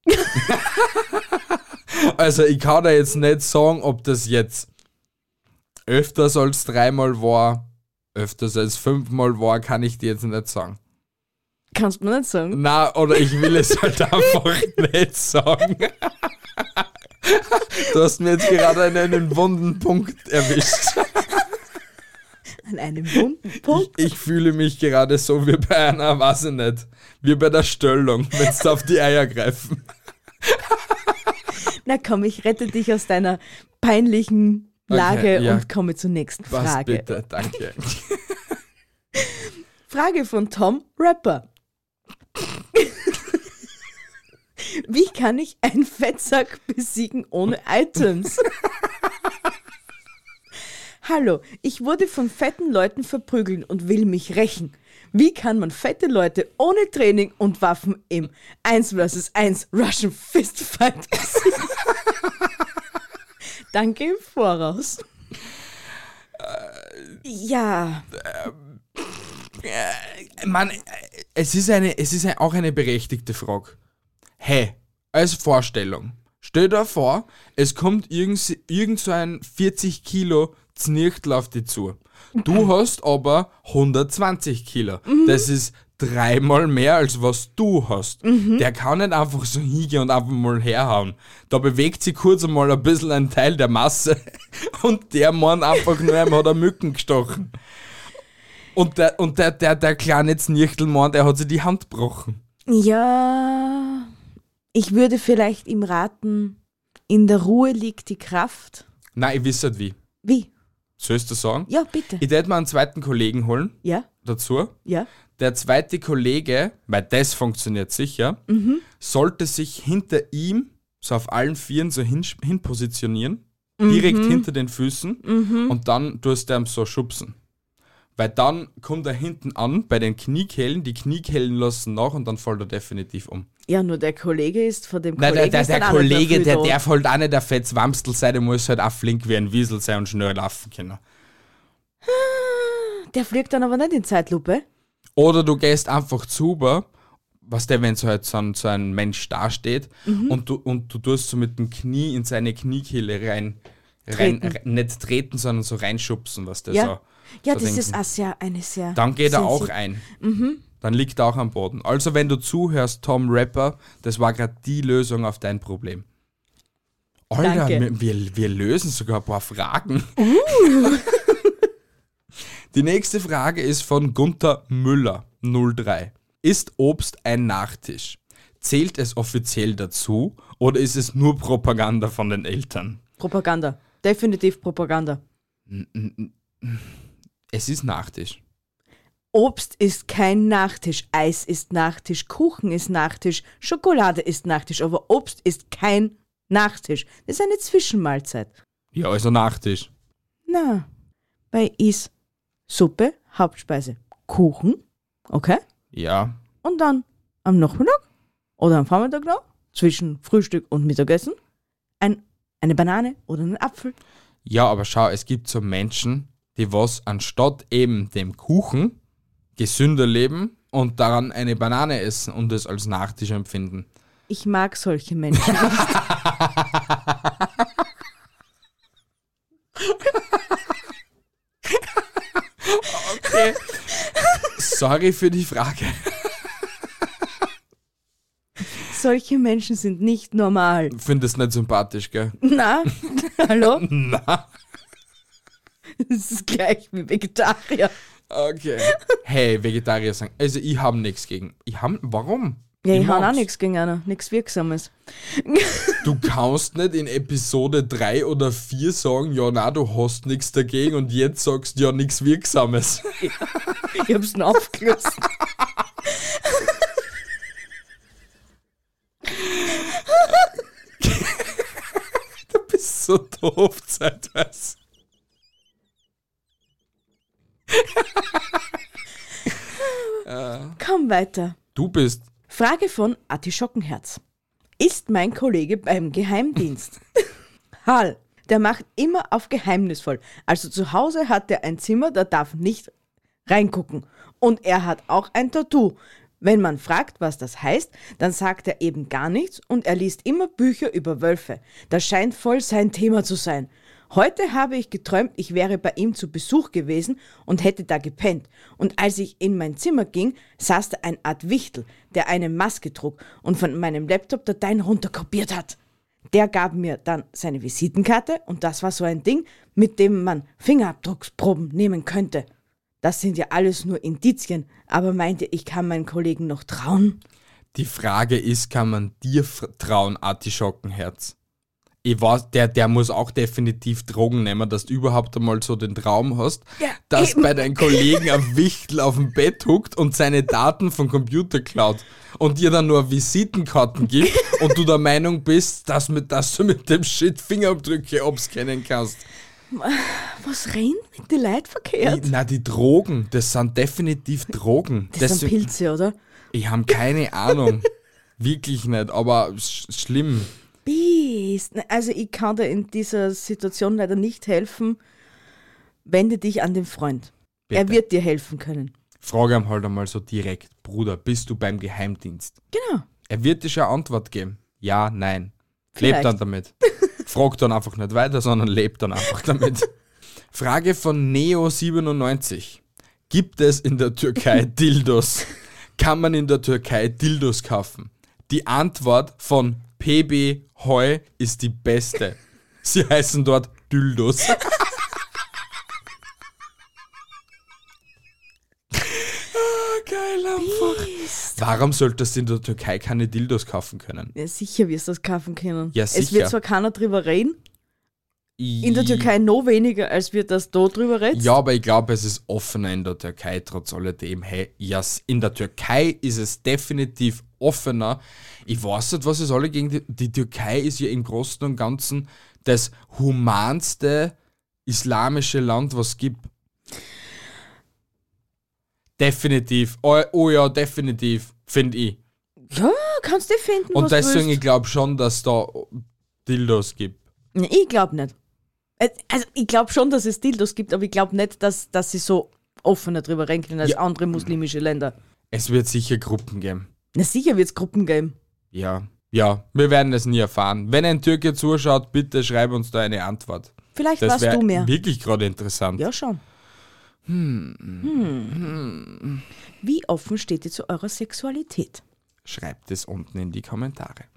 Also ich kann da jetzt nicht sagen, ob das jetzt öfters als 3 Mal war, öfters als 5 Mal war, kann ich dir jetzt nicht sagen. Kannst du mir nicht sagen? Na, oder ich will es halt einfach nicht sagen. Du hast mir jetzt gerade einen wunden Punkt erwischt. An einem wunden Punkt? Ich fühle mich gerade so wie bei einer, weiß ich nicht, wie bei der Stellung, wenn sie auf die Eier greifen. Na komm, ich rette dich aus deiner peinlichen Lage Okay, ja. und komme zur nächsten Was Frage. bitte, danke. Frage von Tom Rapper. Wie kann ich einen Fettsack besiegen ohne Items? Hallo, ich wurde von fetten Leuten verprügelt und will mich rächen. Wie kann man fette Leute ohne Training und Waffen im 1 vs 1 Russian Fistfight besiegen? Danke im Voraus. Ja. Mann, es ist auch eine berechtigte Frage. Hey, als Vorstellung, stell dir vor, es kommt irgend so ein 40 Kilo Znirchtl auf dich zu. Du hast aber 120 Kilo. Das ist 3-mal mehr, als was du hast. Der kann nicht einfach so hingehen und einfach mal herhauen. Da bewegt sich kurz einmal ein bisschen ein Teil der Masse und der Mann einfach nur einmal hat er Mücken gestochen. Und der kleine Znirchtl-Mann, der hat sich die Hand gebrochen. Ja, ich würde vielleicht ihm raten, in der Ruhe liegt die Kraft. Nein, ich weiß nicht wie. Wie? Sollst du sagen? Ja, bitte. Ich werde mal einen zweiten Kollegen holen Ja, dazu. ja. Der zweite Kollege, weil das funktioniert sicher, sollte sich hinter ihm so auf allen Vieren so hin positionieren, direkt hinter den Füßen und dann tust du ihm so schubsen. Weil dann kommt er hinten an bei den Kniekehlen, die Kniekehlen lassen nach und dann fällt er definitiv um. Ja, nur der Kollege ist von dem Nein, Kollegen der ist dann auch Kollege, nicht mehr der viel da. darf halt auch nicht der Fetzwamstel sein, der muss halt auch flink wie ein Wiesel sein und schnell laufen können. Der fliegt dann aber nicht in Zeitlupe. Oder du gehst einfach zu, was der, wenn so halt so ein Mensch dasteht und du tust so mit dem Knie in seine Kniekehle rein nicht treten, sondern so reinschubsen, was der Ja, so. ja, so das denken. ist auch eine sehr... Dann geht er sehr- auch ein. Dann liegt er auch am Boden. Also wenn du zuhörst, Tom Rapper, das war gerade die Lösung auf dein Problem. Alter, Danke. wir lösen sogar ein paar Fragen. Die nächste Frage ist von Gunther Müller, 03. Ist Obst ein Nachtisch? Zählt es offiziell dazu oder ist es nur Propaganda von den Eltern? Propaganda. Definitiv Propaganda. Es ist Nachtisch. Obst ist kein Nachtisch, Eis ist Nachtisch, Kuchen ist Nachtisch, Schokolade ist Nachtisch, aber Obst ist kein Nachtisch. Das ist eine Zwischenmahlzeit. Ja, also Nachtisch. Na, bei ist Suppe, Hauptspeise, Kuchen, okay? Ja. Und dann am Nachmittag oder am Vormittag noch, zwischen Frühstück und Mittagessen, eine Banane oder einen Apfel. Ja, aber schau, es gibt so Menschen, die was anstatt eben dem Kuchen gesünder leben und daran eine Banane essen und es als Nachtisch empfinden. Ich mag solche Menschen nicht. Okay. Sorry für die Frage. Solche Menschen sind nicht normal. Findest nicht sympathisch, gell? Na, hallo? Na. Das ist gleich wie Vegetarier. Okay. Hey, Vegetarier sagen. Also ich habe nichts gegen. Warum? Ja, ich habe auch mag's. nichts gegen einer. Nichts Wirksames. Du kannst nicht in Episode 3 oder 4 sagen, ja, na, du hast nichts dagegen und jetzt sagst ja nichts Wirksames. Ich hab's noch aufgelöst. Du bist so doof, zeitweise. Komm weiter. Du bist. Frage von Artischockenherz. Ist mein Kollege beim Geheimdienst? Hal, der macht immer auf geheimnisvoll. Also zu Hause hat er ein Zimmer, da darf nicht reingucken. Und er hat auch ein Tattoo. Wenn man fragt, was das heißt, dann sagt er eben gar nichts und er liest immer Bücher über Wölfe. Das scheint voll sein Thema zu sein. Heute habe ich geträumt, ich wäre bei ihm zu Besuch gewesen und hätte da gepennt. Und als ich in mein Zimmer ging, saß da eine Art Wichtel, der eine Maske trug und von meinem Laptop Dateien runterkopiert hat. Der gab mir dann seine Visitenkarte und das war so ein Ding, mit dem man Fingerabdrucksproben nehmen könnte. Das sind ja alles nur Indizien, aber meinte, ich kann meinen Kollegen noch trauen? Die Frage ist, kann man dir trauen, Artischockenherz? Ich weiß, der muss auch definitiv Drogen nehmen, dass du überhaupt einmal so den Traum hast, Ja, dass eben. bei deinem Kollegen ein Wichtel auf dem Bett huckt und seine Daten vom Computer klaut und dir dann nur Visitenkarten gibt und du der Meinung bist, dass du mit dem Shit Fingerabdrücke abscannen kannst. Was rennt mit den Leuten verkehrt? Na, die Drogen, das sind definitiv Drogen. Das sind Pilze, oder? Ich habe keine Ahnung. Wirklich nicht, aber schlimm. Biest. Also ich kann dir in dieser Situation leider nicht helfen. Wende dich an den Freund. Bitte. Er wird dir helfen können. Frage ihm halt einmal so direkt, Bruder, bist du beim Geheimdienst? Genau. Er wird dir schon eine Antwort geben. Ja, nein. Vielleicht. Lebt dann damit. Frag dann einfach nicht weiter, sondern lebt dann einfach damit. Frage von Neo97. Gibt es in der Türkei Dildos? Kann man in der Türkei Dildos kaufen? Die Antwort von PB Heu ist die beste. Sie heißen dort Dildos. Geil einfach. Warum solltest du in der Türkei keine Dildos kaufen können? Ja, sicher wirst du das kaufen können. Ja, Es sicher. wird zwar keiner drüber reden, in der Türkei noch weniger, als wir das da drüber reden. Ja, aber ich glaube, es ist offener in der Türkei, trotz alledem. Hey, ja, in der Türkei ist es definitiv offener. Ich weiß nicht, was es alle gegen die Türkei ist ja im Großen und Ganzen das humanste islamische Land, was es gibt. Definitiv. Oh ja, definitiv, finde ich. Ja, kannst du finden, Und was du deswegen, ich willst. glaube schon, dass da Dildos gibt. Nee, ich glaube nicht. Also ich glaube schon, dass es Dildos gibt, aber ich glaube nicht, dass sie so offener drüber reden können als Ja. andere muslimische Länder. Es wird sicher Gruppen geben. Na sicher wird es Gruppen geben. Ja, wir werden es nie erfahren. Wenn ein Türke zuschaut, bitte schreib uns da eine Antwort. Vielleicht Das weißt wäre du mehr. wirklich gerade interessant. Ja, schon. Wie offen steht ihr zu eurer Sexualität? Schreibt es unten in die Kommentare.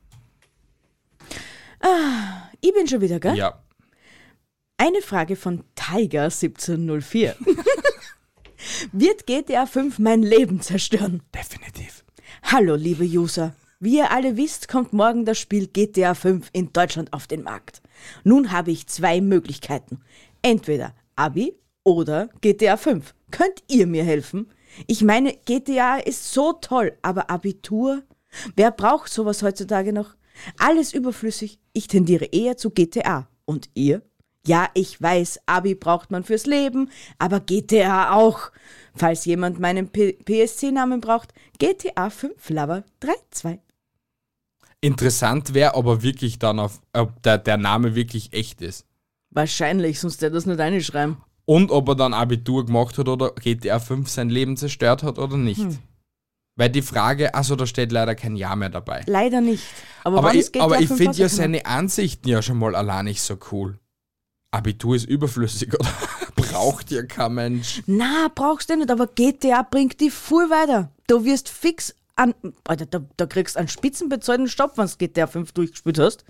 Ich bin schon wieder, gell? Ja. Eine Frage von Tiger1704. Wird GTA 5 mein Leben zerstören? Definitiv. Hallo, liebe User. Wie ihr alle wisst, kommt morgen das Spiel GTA 5 in Deutschland auf den Markt. Nun habe ich zwei Möglichkeiten. Entweder Abi oder GTA 5. Könnt ihr mir helfen? Ich meine, GTA ist so toll, aber Abitur? Wer braucht sowas heutzutage noch? Alles überflüssig. Ich tendiere eher zu GTA. Und ihr? Ja, ich weiß, Abi braucht man fürs Leben, aber GTA auch. Falls jemand meinen PSC-Namen braucht, GTA 5 Lover 32. Interessant wäre aber wirklich dann, ob der Name wirklich echt ist. Wahrscheinlich, sonst hätte er das nicht reinschreiben. Und ob er dann Abitur gemacht hat oder GTA 5 sein Leben zerstört hat oder nicht. Weil die Frage, also da steht leider kein Ja mehr dabei. Leider nicht. Aber wann ist ich, aber GTA ich 5 finde ja rausgekommen? seine Ansichten ja schon mal allein nicht so cool. Abitur ist überflüssig, oder? Braucht ja kein Mensch. Na, brauchst du nicht, aber GTA bringt dich viel weiter. Du wirst fix an. Alter, da kriegst du einen spitzenbezahlten Stopp, wenn du GTA 5 durchgespielt hast.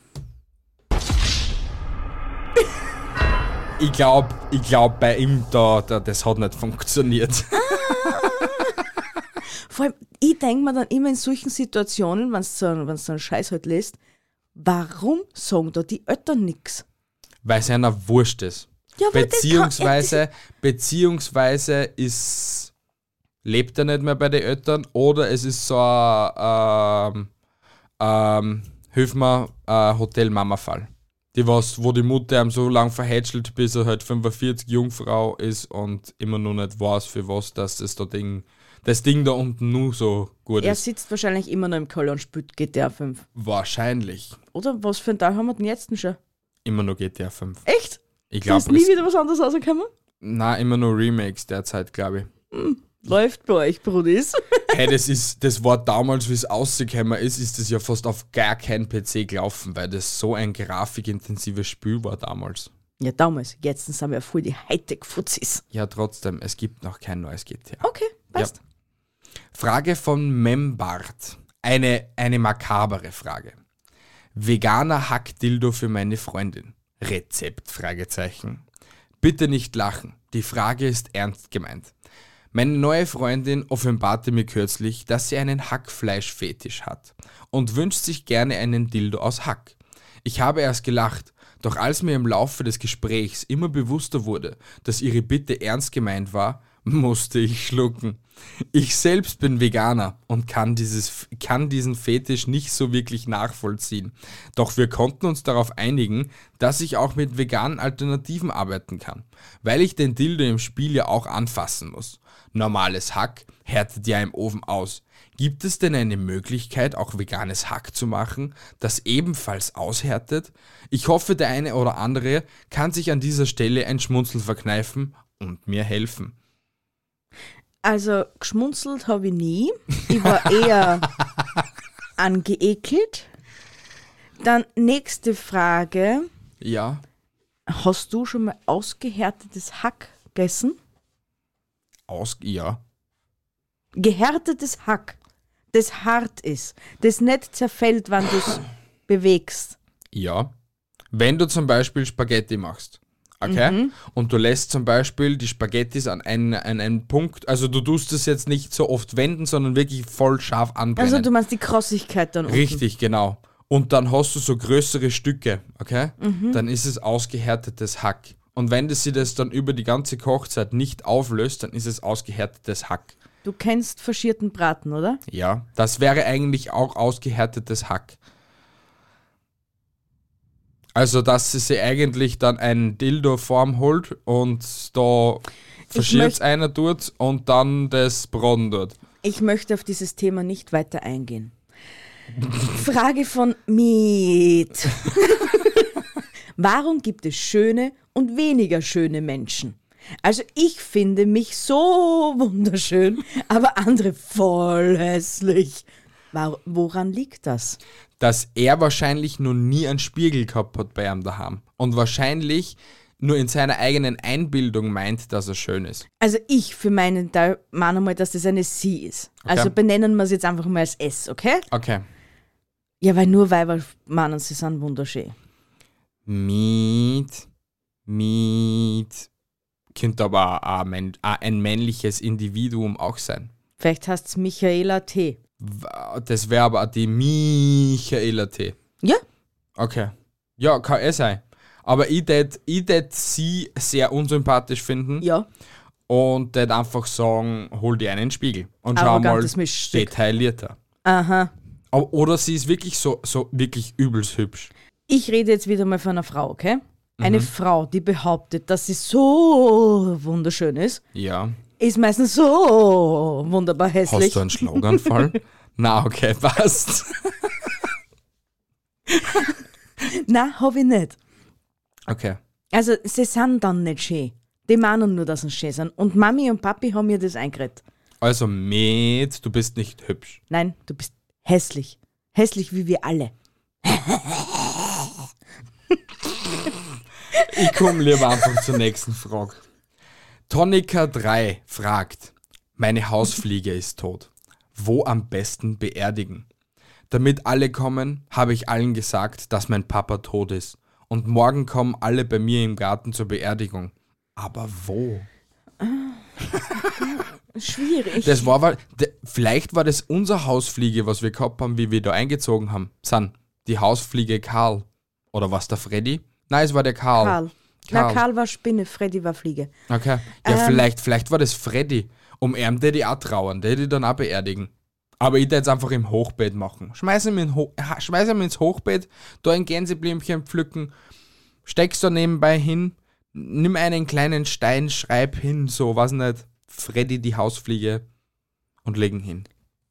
Ich glaub bei ihm das hat nicht funktioniert. Vor allem, ich denke mir dann immer in solchen Situationen, wenn du so einen Scheiß halt lässt, warum sagen da die Eltern nichts? Weil es einer wurscht ist. Ja, aber Beziehungsweise lebt er nicht mehr bei den Eltern oder es ist so ein hilf mir, Hotel-Mama-Fall. Wo die Mutter ihm so lange verhätschelt, bis er halt 45 Jungfrau ist und immer noch nicht weiß, für was das Ding da unten nur so gut Er ist. sitzt wahrscheinlich immer noch im Keller und spielt GTA 5. Wahrscheinlich. Oder was für ein Teil haben wir denn jetzt denn schon? Immer noch GTA 5. Echt? Ich Da glaube, ist nie wieder was anderes rausgekommen? nein, immer nur Remakes derzeit, glaube ich. Läuft bei euch, Brudis. Hey, das war damals, wie es rausgekommen ist das ja fast auf gar kein PC gelaufen, weil das so ein grafikintensives Spiel war damals. Ja, damals. Jetzt sind wir ja voll die Hightech-Fuzis. Ja, trotzdem, es gibt noch kein neues GTA. Okay, passt. Frage von Membart. Eine makabere Frage. Veganer Hack-Dildo für meine Freundin. Rezept? Fragezeichen. Bitte nicht lachen. Die Frage ist ernst gemeint. Meine neue Freundin offenbarte mir kürzlich, dass sie einen Hackfleisch-Fetisch hat und wünscht sich gerne einen Dildo aus Hack. Ich habe erst gelacht, doch als mir im Laufe des Gesprächs immer bewusster wurde, dass ihre Bitte ernst gemeint war, musste ich schlucken. Ich selbst bin Veganer und kann diesen Fetisch nicht so wirklich nachvollziehen. Doch wir konnten uns darauf einigen, dass ich auch mit veganen Alternativen arbeiten kann, weil ich den Dildo im Spiel ja auch anfassen muss. Normales Hack härtet ja im Ofen aus. Gibt es denn eine Möglichkeit, auch veganes Hack zu machen, das ebenfalls aushärtet? Ich hoffe, der eine oder andere kann sich an dieser Stelle ein Schmunzel verkneifen und mir helfen. Also, geschmunzelt habe ich nie. Ich war eher angeekelt. Dann nächste Frage. Ja, Hast du schon mal ausgehärtetes Hack gegessen? ja. Gehärtetes Hack, das hart ist, das nicht zerfällt, wenn du es bewegst. Ja. Wenn du zum Beispiel Spaghetti machst, okay? Und du lässt zum Beispiel die Spaghettis an einen Punkt, also du tust es jetzt nicht so oft wenden, sondern wirklich voll scharf anbrennen. Also du meinst die Krossigkeit dann unten. Richtig, genau. Und dann hast du so größere Stücke, okay? Dann ist es ausgehärtetes Hack. Und wenn das dann über die ganze Kochzeit nicht auflöst, dann ist es ausgehärtetes Hack. Du kennst faschierten Braten, oder? Ja, das wäre eigentlich auch ausgehärtetes Hack. Also, dass sie eigentlich dann einen Dildo-Form holt und da verschiert einer tut und dann das Braten tut. Ich möchte auf dieses Thema nicht weiter eingehen. Frage von Miet. Warum gibt es schöne und weniger schöne Menschen? Also ich finde mich so wunderschön, aber andere voll hässlich. Woran liegt das? Dass er wahrscheinlich noch nie einen Spiegel gehabt hat bei ihm daheim und wahrscheinlich nur in seiner eigenen Einbildung meint, dass er schön ist. Also ich für meinen Teil meine mal, dass das eine Sie ist. Also benennen wir es jetzt einfach mal als S, okay? Okay. Ja, weil nur Weiber meinen, sie sind wunderschön. Könnte aber auch ein männliches Individuum auch sein. Vielleicht heißt es Michaela T. Das wäre aber auch die Michaela T. Ja? Okay. Ja, kann eh sein. Aber ich tät sie sehr unsympathisch finden Ja. und tät einfach sagen, hol dir einen Spiegel und schau mal Arrogantes Mischstück. detaillierter. Aha. Oder sie ist wirklich so wirklich übelst hübsch. Ich rede jetzt wieder mal von einer Frau, okay? Eine Frau, die behauptet, dass sie so wunderschön ist, Ja. ist meistens so wunderbar hässlich. Hast du einen Schlaganfall? Na, okay, passt. Nein, hab ich nicht. Okay. Also, sie sind dann nicht schön. Die meinen nur, dass sie schön sind. Und Mami und Papi haben mir das eingeredet. Also, Med, du bist nicht hübsch. Nein, du bist hässlich. Hässlich wie wir alle. Ich komme lieber einfach zur nächsten Frage. Tonika 3 fragt, meine Hausfliege ist tot. Wo am besten beerdigen? Damit alle kommen, habe ich allen gesagt, dass mein Papa tot ist. Und morgen kommen alle bei mir im Garten zur Beerdigung. Aber wo? Schwierig. Das war, vielleicht war das unser Hausfliege, was wir gehabt haben, wie wir da eingezogen haben. San, die Hausfliege Karl. Oder was, der Freddy? Nein, es war der Karl. Karl. Na, Karl war Spinne, Freddy war Fliege. Okay. Ja, vielleicht war das Freddy. Um ihn hätte ich auch trauern, der hätte ich dann auch beerdigen. Aber ich hätte jetzt einfach im Hochbett machen. Schmeiß ihn ins Hochbett, da ein Gänseblümchen pflücken, steckst da nebenbei hin, nimm einen kleinen Stein, schreib hin, so, weiß nicht, Freddy die Hausfliege und legen hin.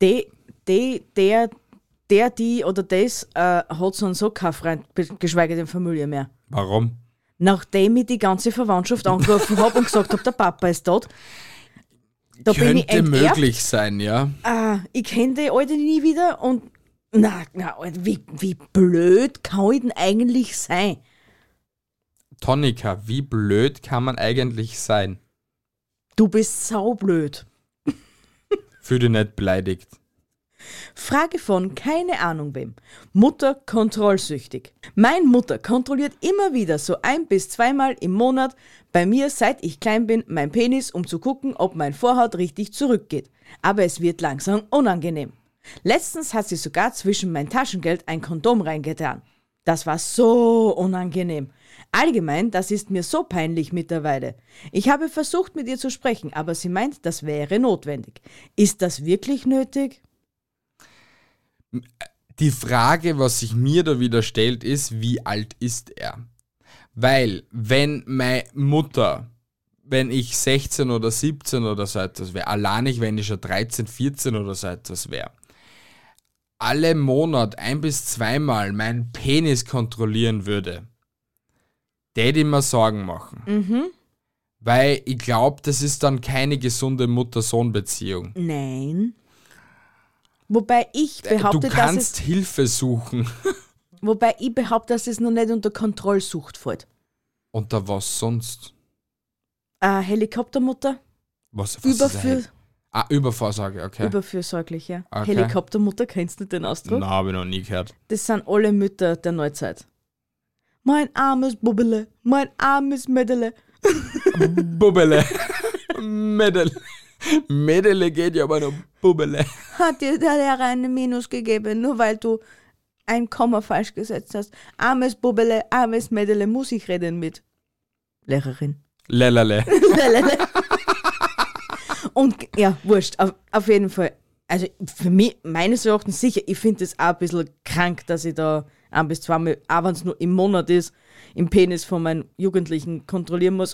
Die oder das hat so kein Freund, geschweige denn Familie mehr. Warum? Nachdem ich die ganze Verwandtschaft angerufen habe und gesagt habe, der Papa ist tot. Da könnte bin ich enterbt. Möglich sein, ja. Ich kenne die Alte nie wieder und na, Alter, wie blöd kann ich denn eigentlich sein? Tonika, wie blöd kann man eigentlich sein? Du bist saublöd. Fühl dich nicht beleidigt. Frage von keine Ahnung wem. Mutter kontrollsüchtig. Meine Mutter kontrolliert immer wieder so 1 bis 2 Mal im Monat bei mir, seit ich klein bin, mein Penis, um zu gucken, ob mein Vorhaut richtig zurückgeht. Aber es wird langsam unangenehm. Letztens hat sie sogar zwischen mein Taschengeld ein Kondom reingetan. Das war so unangenehm. Allgemein, das ist mir so peinlich mittlerweile. Ich habe versucht, mit ihr zu sprechen, aber sie meint, das wäre notwendig. Ist das wirklich nötig? Die Frage, was sich mir da wieder stellt, ist, wie alt ist er? Weil, wenn meine Mutter, wenn ich 16 oder 17 oder so etwas wäre, allein nicht, wenn ich schon 13, 14 oder so etwas wäre, alle Monat 1 bis 2 Mal meinen Penis kontrollieren würde, hätte ich mir Sorgen machen. Mhm. Weil ich glaube, das ist dann keine gesunde Mutter-Sohn-Beziehung. Nein. Wobei ich behaupte, du kannst Hilfe suchen. Wobei ich behaupte, dass es noch nicht unter Kontrollsucht fällt. Unter was sonst? Helikoptermutter? Was Übervorsorge, okay. Überfürsorglich, ja. Okay. Helikoptermutter, kennst du den Ausdruck? Nein, habe ich noch nie gehört. Das sind alle Mütter der Neuzeit. Mein armes Bubbele, mein armes Mädele. Bubbele. Mädele. Mädele geht ja aber noch Bubbele. Hat dir der Lehrer einen Minus gegeben, nur weil du ein Komma falsch gesetzt hast. Armes Bubbele, armes Mädele, muss ich reden mit Lehrerin. Lelele. Lelele. Und ja, wurscht, auf jeden Fall. Also für mich, meines Erachtens sicher, ich finde es auch ein bisschen krank, dass ich da 1 bis 2 Mal, auch wenn es nur im Monat ist, im Penis von meinen Jugendlichen kontrollieren muss.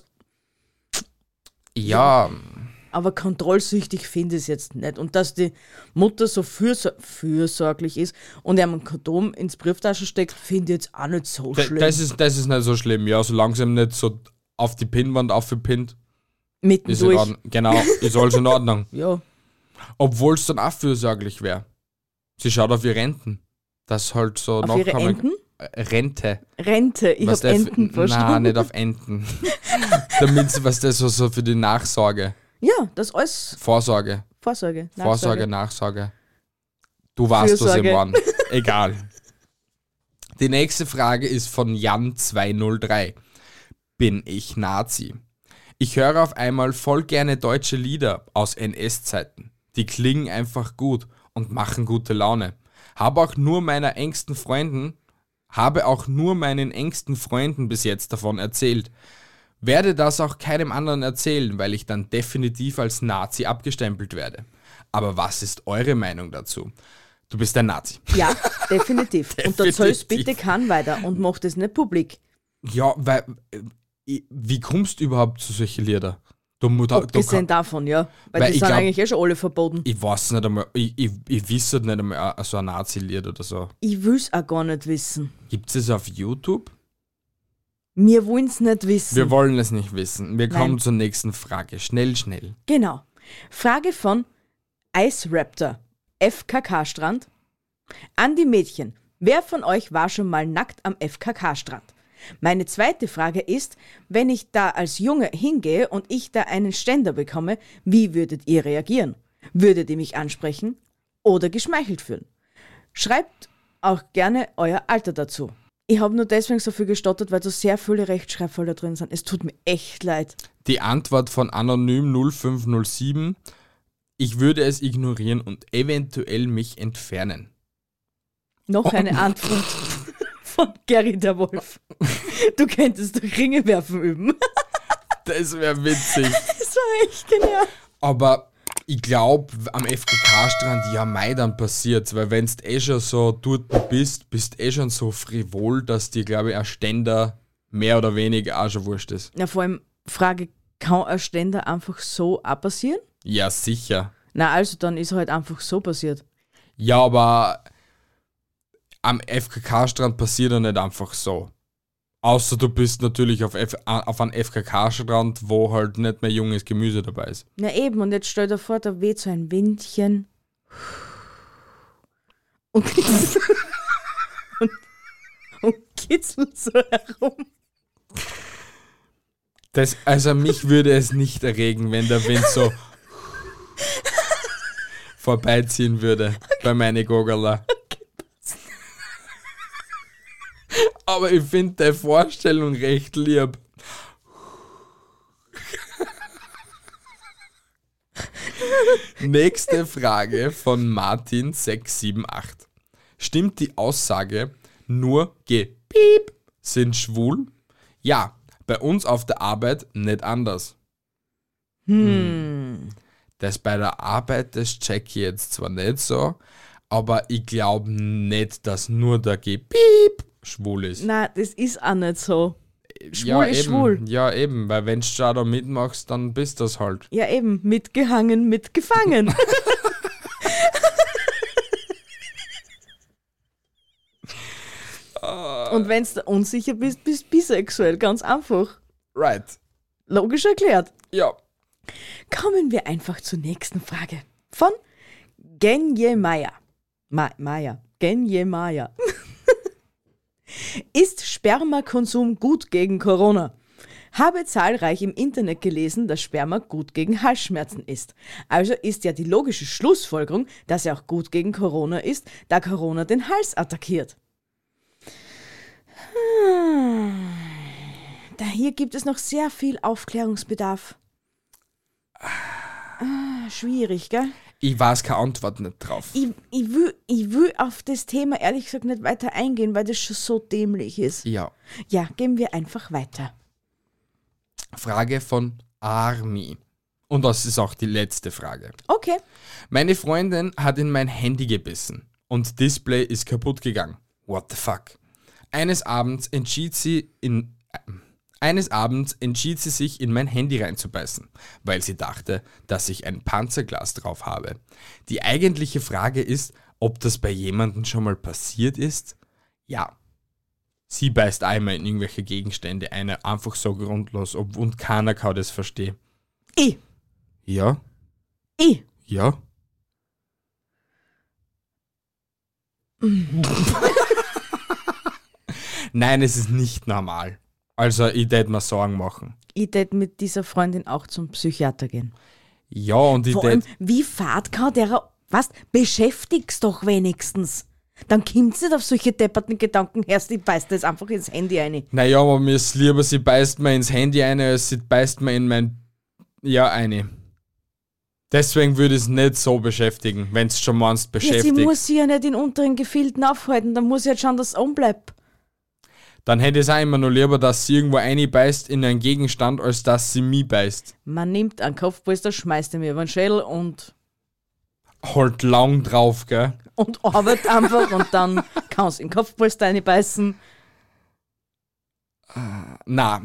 Ja. Aber kontrollsüchtig finde ich es jetzt nicht. Und dass die Mutter so fürsorglich ist und ihm ein Kondom ins Brieftasche steckt, finde ich jetzt auch nicht so schlimm. Das ist nicht so schlimm, ja, solange sie ihm nicht so auf die Pinnwand aufgepinnt. Mittendurch. Genau, ist alles in Ordnung. Ja. Obwohl es dann auch fürsorglich wäre. Sie schaut auf ihre Renten. Das halt so auf ihre Enten? Rente. Rente, ich hab Enten verstanden. Nein, nicht auf Enten. Damit sie, was das so für die Nachsorge. Ja, das alles. Vorsorge. Nachsorge. Du weißt, was ich meine. Egal. Die nächste Frage ist von Jan203. Bin ich Nazi? Ich höre auf einmal voll gerne deutsche Lieder aus NS-Zeiten. Die klingen einfach gut und machen gute Laune. Habe auch nur meinen engsten Freunden bis jetzt davon erzählt. Werde das auch keinem anderen erzählen, weil ich dann definitiv als Nazi abgestempelt werde. Aber was ist eure Meinung dazu? Du bist ein Nazi. Ja, definitiv. Und da sollst bitte keinen weiter und mach das nicht publik. Ja, weil, wie kommst du überhaupt zu solchen Liedern? Abgesehen davon, ja. Weil die sind eigentlich schon alle verboten. Ich weiß nicht einmal, ich wisse nicht einmal so ein Nazi-Lied oder so. Ich will es auch gar nicht wissen. Gibt es auf YouTube? Wir wollen es nicht wissen. Wir wollen es nicht wissen. Wir kommen zur nächsten Frage. Schnell. Genau. Frage von Ice Raptor, FKK-Strand. An die Mädchen, wer von euch war schon mal nackt am FKK-Strand? Meine zweite Frage ist, wenn ich da als Junge hingehe und ich da einen Ständer bekomme, wie würdet ihr reagieren? Würdet ihr mich ansprechen oder geschmeichelt fühlen? Schreibt auch gerne euer Alter dazu. Ich habe nur deswegen so viel gestottert, weil so sehr viele Rechtschreibfehler drin sind. Es tut mir echt leid. Die Antwort von Anonym 0507: Ich würde es ignorieren und eventuell mich entfernen. Noch eine Antwort von Gary der Wolf. Du könntest doch Ringe werfen üben. Das wäre witzig. Das war echt genial. Aber ich glaube, am FKK-Strand, ja, mei, dann passiert's, weil wenn du schon so dort bist schon so frivol, dass dir, glaube ich, ein Ständer mehr oder weniger auch schon wurscht ist. Ja, vor allem Frage, kann ein Ständer einfach so auch passieren? Ja, sicher. Na, also dann ist er halt einfach so passiert. Ja, aber am FKK-Strand passiert er nicht einfach so. Außer du bist natürlich auf einem FKK-Strand, wo halt nicht mehr junges Gemüse dabei ist. Na eben, und jetzt stell dir vor, da weht so ein Windchen. Und kitzelt so herum. Also mich würde es nicht erregen, wenn der Wind so vorbeiziehen würde bei meine Gogala. Aber ich finde die Vorstellung recht lieb. Nächste Frage von Martin678. Stimmt die Aussage, nur Piep sind schwul? Ja, bei uns auf der Arbeit nicht anders. Das bei der Arbeit, das check ich jetzt zwar nicht so, aber ich glaube nicht, dass nur der Piep schwul ist. Nein, das ist auch nicht so. Schwul Ja, ist eben. schwul. Ja, eben, weil wenn du schon da mitmachst, dann bist das halt. Ja, eben, mitgehangen, mitgefangen. Und wenn du unsicher bist, bist du bisexuell, ganz einfach. Right. Logisch erklärt. Ja. Kommen wir einfach zur nächsten Frage. Von Genje Maya. Genje Maya. Ist Spermakonsum gut gegen Corona? Habe zahlreich im Internet gelesen, dass Sperma gut gegen Halsschmerzen ist. Also ist ja die logische Schlussfolgerung, dass er auch gut gegen Corona ist, da Corona den Hals attackiert. Da hier gibt es noch sehr viel Aufklärungsbedarf. Schwierig, gell? Ich weiß keine Antwort nicht drauf. Ich will auf das Thema ehrlich gesagt nicht weiter eingehen, weil das schon so dämlich ist. Ja. Ja, gehen wir einfach weiter. Frage von Armi. Und das ist auch die letzte Frage. Okay. Meine Freundin hat in mein Handy gebissen und Display ist kaputt gegangen. What the fuck? Eines Abends entschied sie sich, in mein Handy reinzubeißen, weil sie dachte, dass ich ein Panzerglas drauf habe. Die eigentliche Frage ist, ob das bei jemandem schon mal passiert ist? Ja. Sie beißt einmal in irgendwelche Gegenstände ein, einfach so grundlos, und keiner kann das verstehen. Ich. Ja? Ich. Ja? Nein, es ist nicht normal. Also, ich tät mir Sorgen machen. Ich tät mit dieser Freundin auch zum Psychiater gehen. Ja, und ich Vor allem, tät... wie fad kann der... Was? Beschäftig's doch wenigstens. Dann kommt's nicht auf solche depperten Gedanken her, die beißt jetzt einfach ins Handy rein. Naja, aber mir ist lieber, sie beißt mir ins Handy ein, als sie beißt mir in mein... Ja, eine. Deswegen würde ich es nicht so beschäftigen, wenn es schon meinst, Ja, beschäftigt. sie muss sich ja nicht in unteren Gefilden aufhalten, dann muss sie halt schauen, dass es anbleibt. Dann hätte ich es auch immer noch lieber, dass sie irgendwo einbeißt in einen Gegenstand, als dass sie mich beißt. Man nimmt einen Kopfpolster, schmeißt ihn mir über den Schädel und Halt lang drauf, gell? arbeitet einfach und dann kannst du in den Kopfpolster reinbeißen. Na.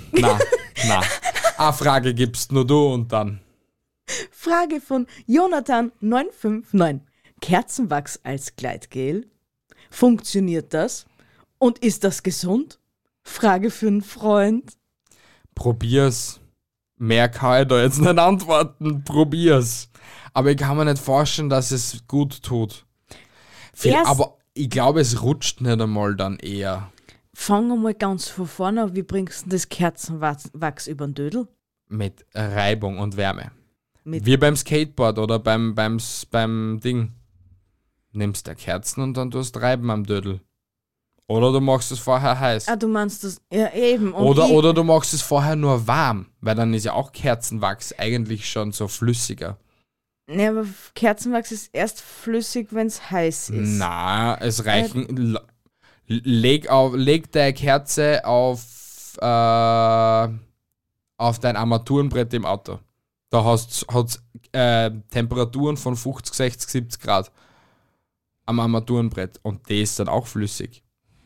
Eine Frage gibst nur du und dann. Frage von Jonathan959. Kerzenwachs als Gleitgel? Funktioniert das? Und ist das gesund? Frage für einen Freund. Probier's. Mehr kann ich da jetzt nicht antworten. Probier's. Aber ich kann mir nicht vorstellen, dass es gut tut. Erst- Aber ich glaube, es rutscht nicht einmal dann eher. Fang einmal ganz von vorne an. Wie bringst du denn das Kerzenwachs über den Dödel? Mit Reibung und Wärme. Mit- Wie beim Skateboard oder beim Ding. Nimmst der Kerzen und dann tust Reiben am Dödel. Oder du machst es vorher heiß. Ah, du meinst das, ja eben. Und Oder du machst es vorher nur warm, weil dann ist ja auch Kerzenwachs eigentlich schon so flüssiger. Ne, aber Kerzenwachs ist erst flüssig, wenn es heiß ist. Na, es reichen. Leg deine Kerze auf dein Armaturenbrett im Auto. Da hat's Temperaturen von 50, 60, 70 Grad am Armaturenbrett und die ist dann auch flüssig.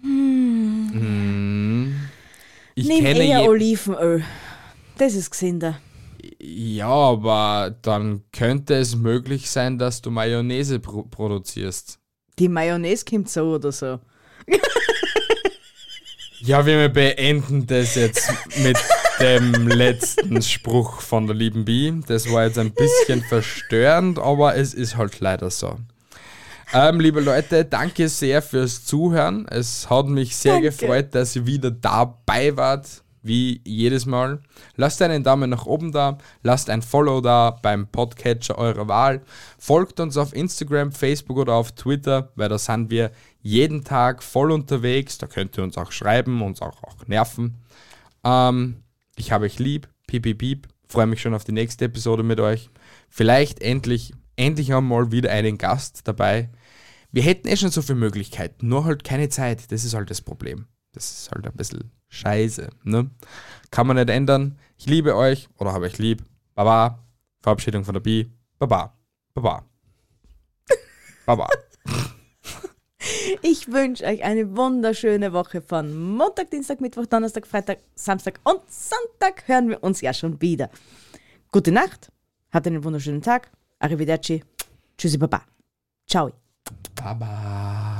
Ich Nimm kenne eher Olivenöl. Das ist gesünder. Ja, aber dann könnte es möglich sein, dass du Mayonnaise produzierst. Die Mayonnaise kommt so oder so. Ja, wir beenden das jetzt mit dem letzten Spruch von der lieben Bi. Das war jetzt ein bisschen verstörend, aber es ist halt leider so. Liebe Leute, danke sehr fürs Zuhören. Es hat mich sehr gefreut, dass ihr wieder dabei wart, wie jedes Mal. Lasst einen Daumen nach oben da, lasst ein Follow da beim Podcatcher eurer Wahl. Folgt uns auf Instagram, Facebook oder auf Twitter, weil da sind wir jeden Tag voll unterwegs. Da könnt ihr uns auch schreiben, uns auch nerven. Ich habe euch lieb, piep, piep, piep. Freue mich schon auf die nächste Episode mit euch. Vielleicht endlich einmal wieder einen Gast dabei. Wir hätten schon so viele Möglichkeiten, nur halt keine Zeit. Das ist halt das Problem. Das ist halt ein bisschen scheiße. Ne? Kann man nicht ändern. Ich liebe euch oder habe euch lieb. Baba. Verabschiedung von der Bi. Baba. Baba. Baba. Ich wünsche euch eine wunderschöne Woche von Montag, Dienstag, Mittwoch, Donnerstag, Freitag, Samstag und Sonntag hören wir uns ja schon wieder. Gute Nacht, habt einen wunderschönen Tag. Arrivederci. Tschüssi, Baba. Ciao. Baba.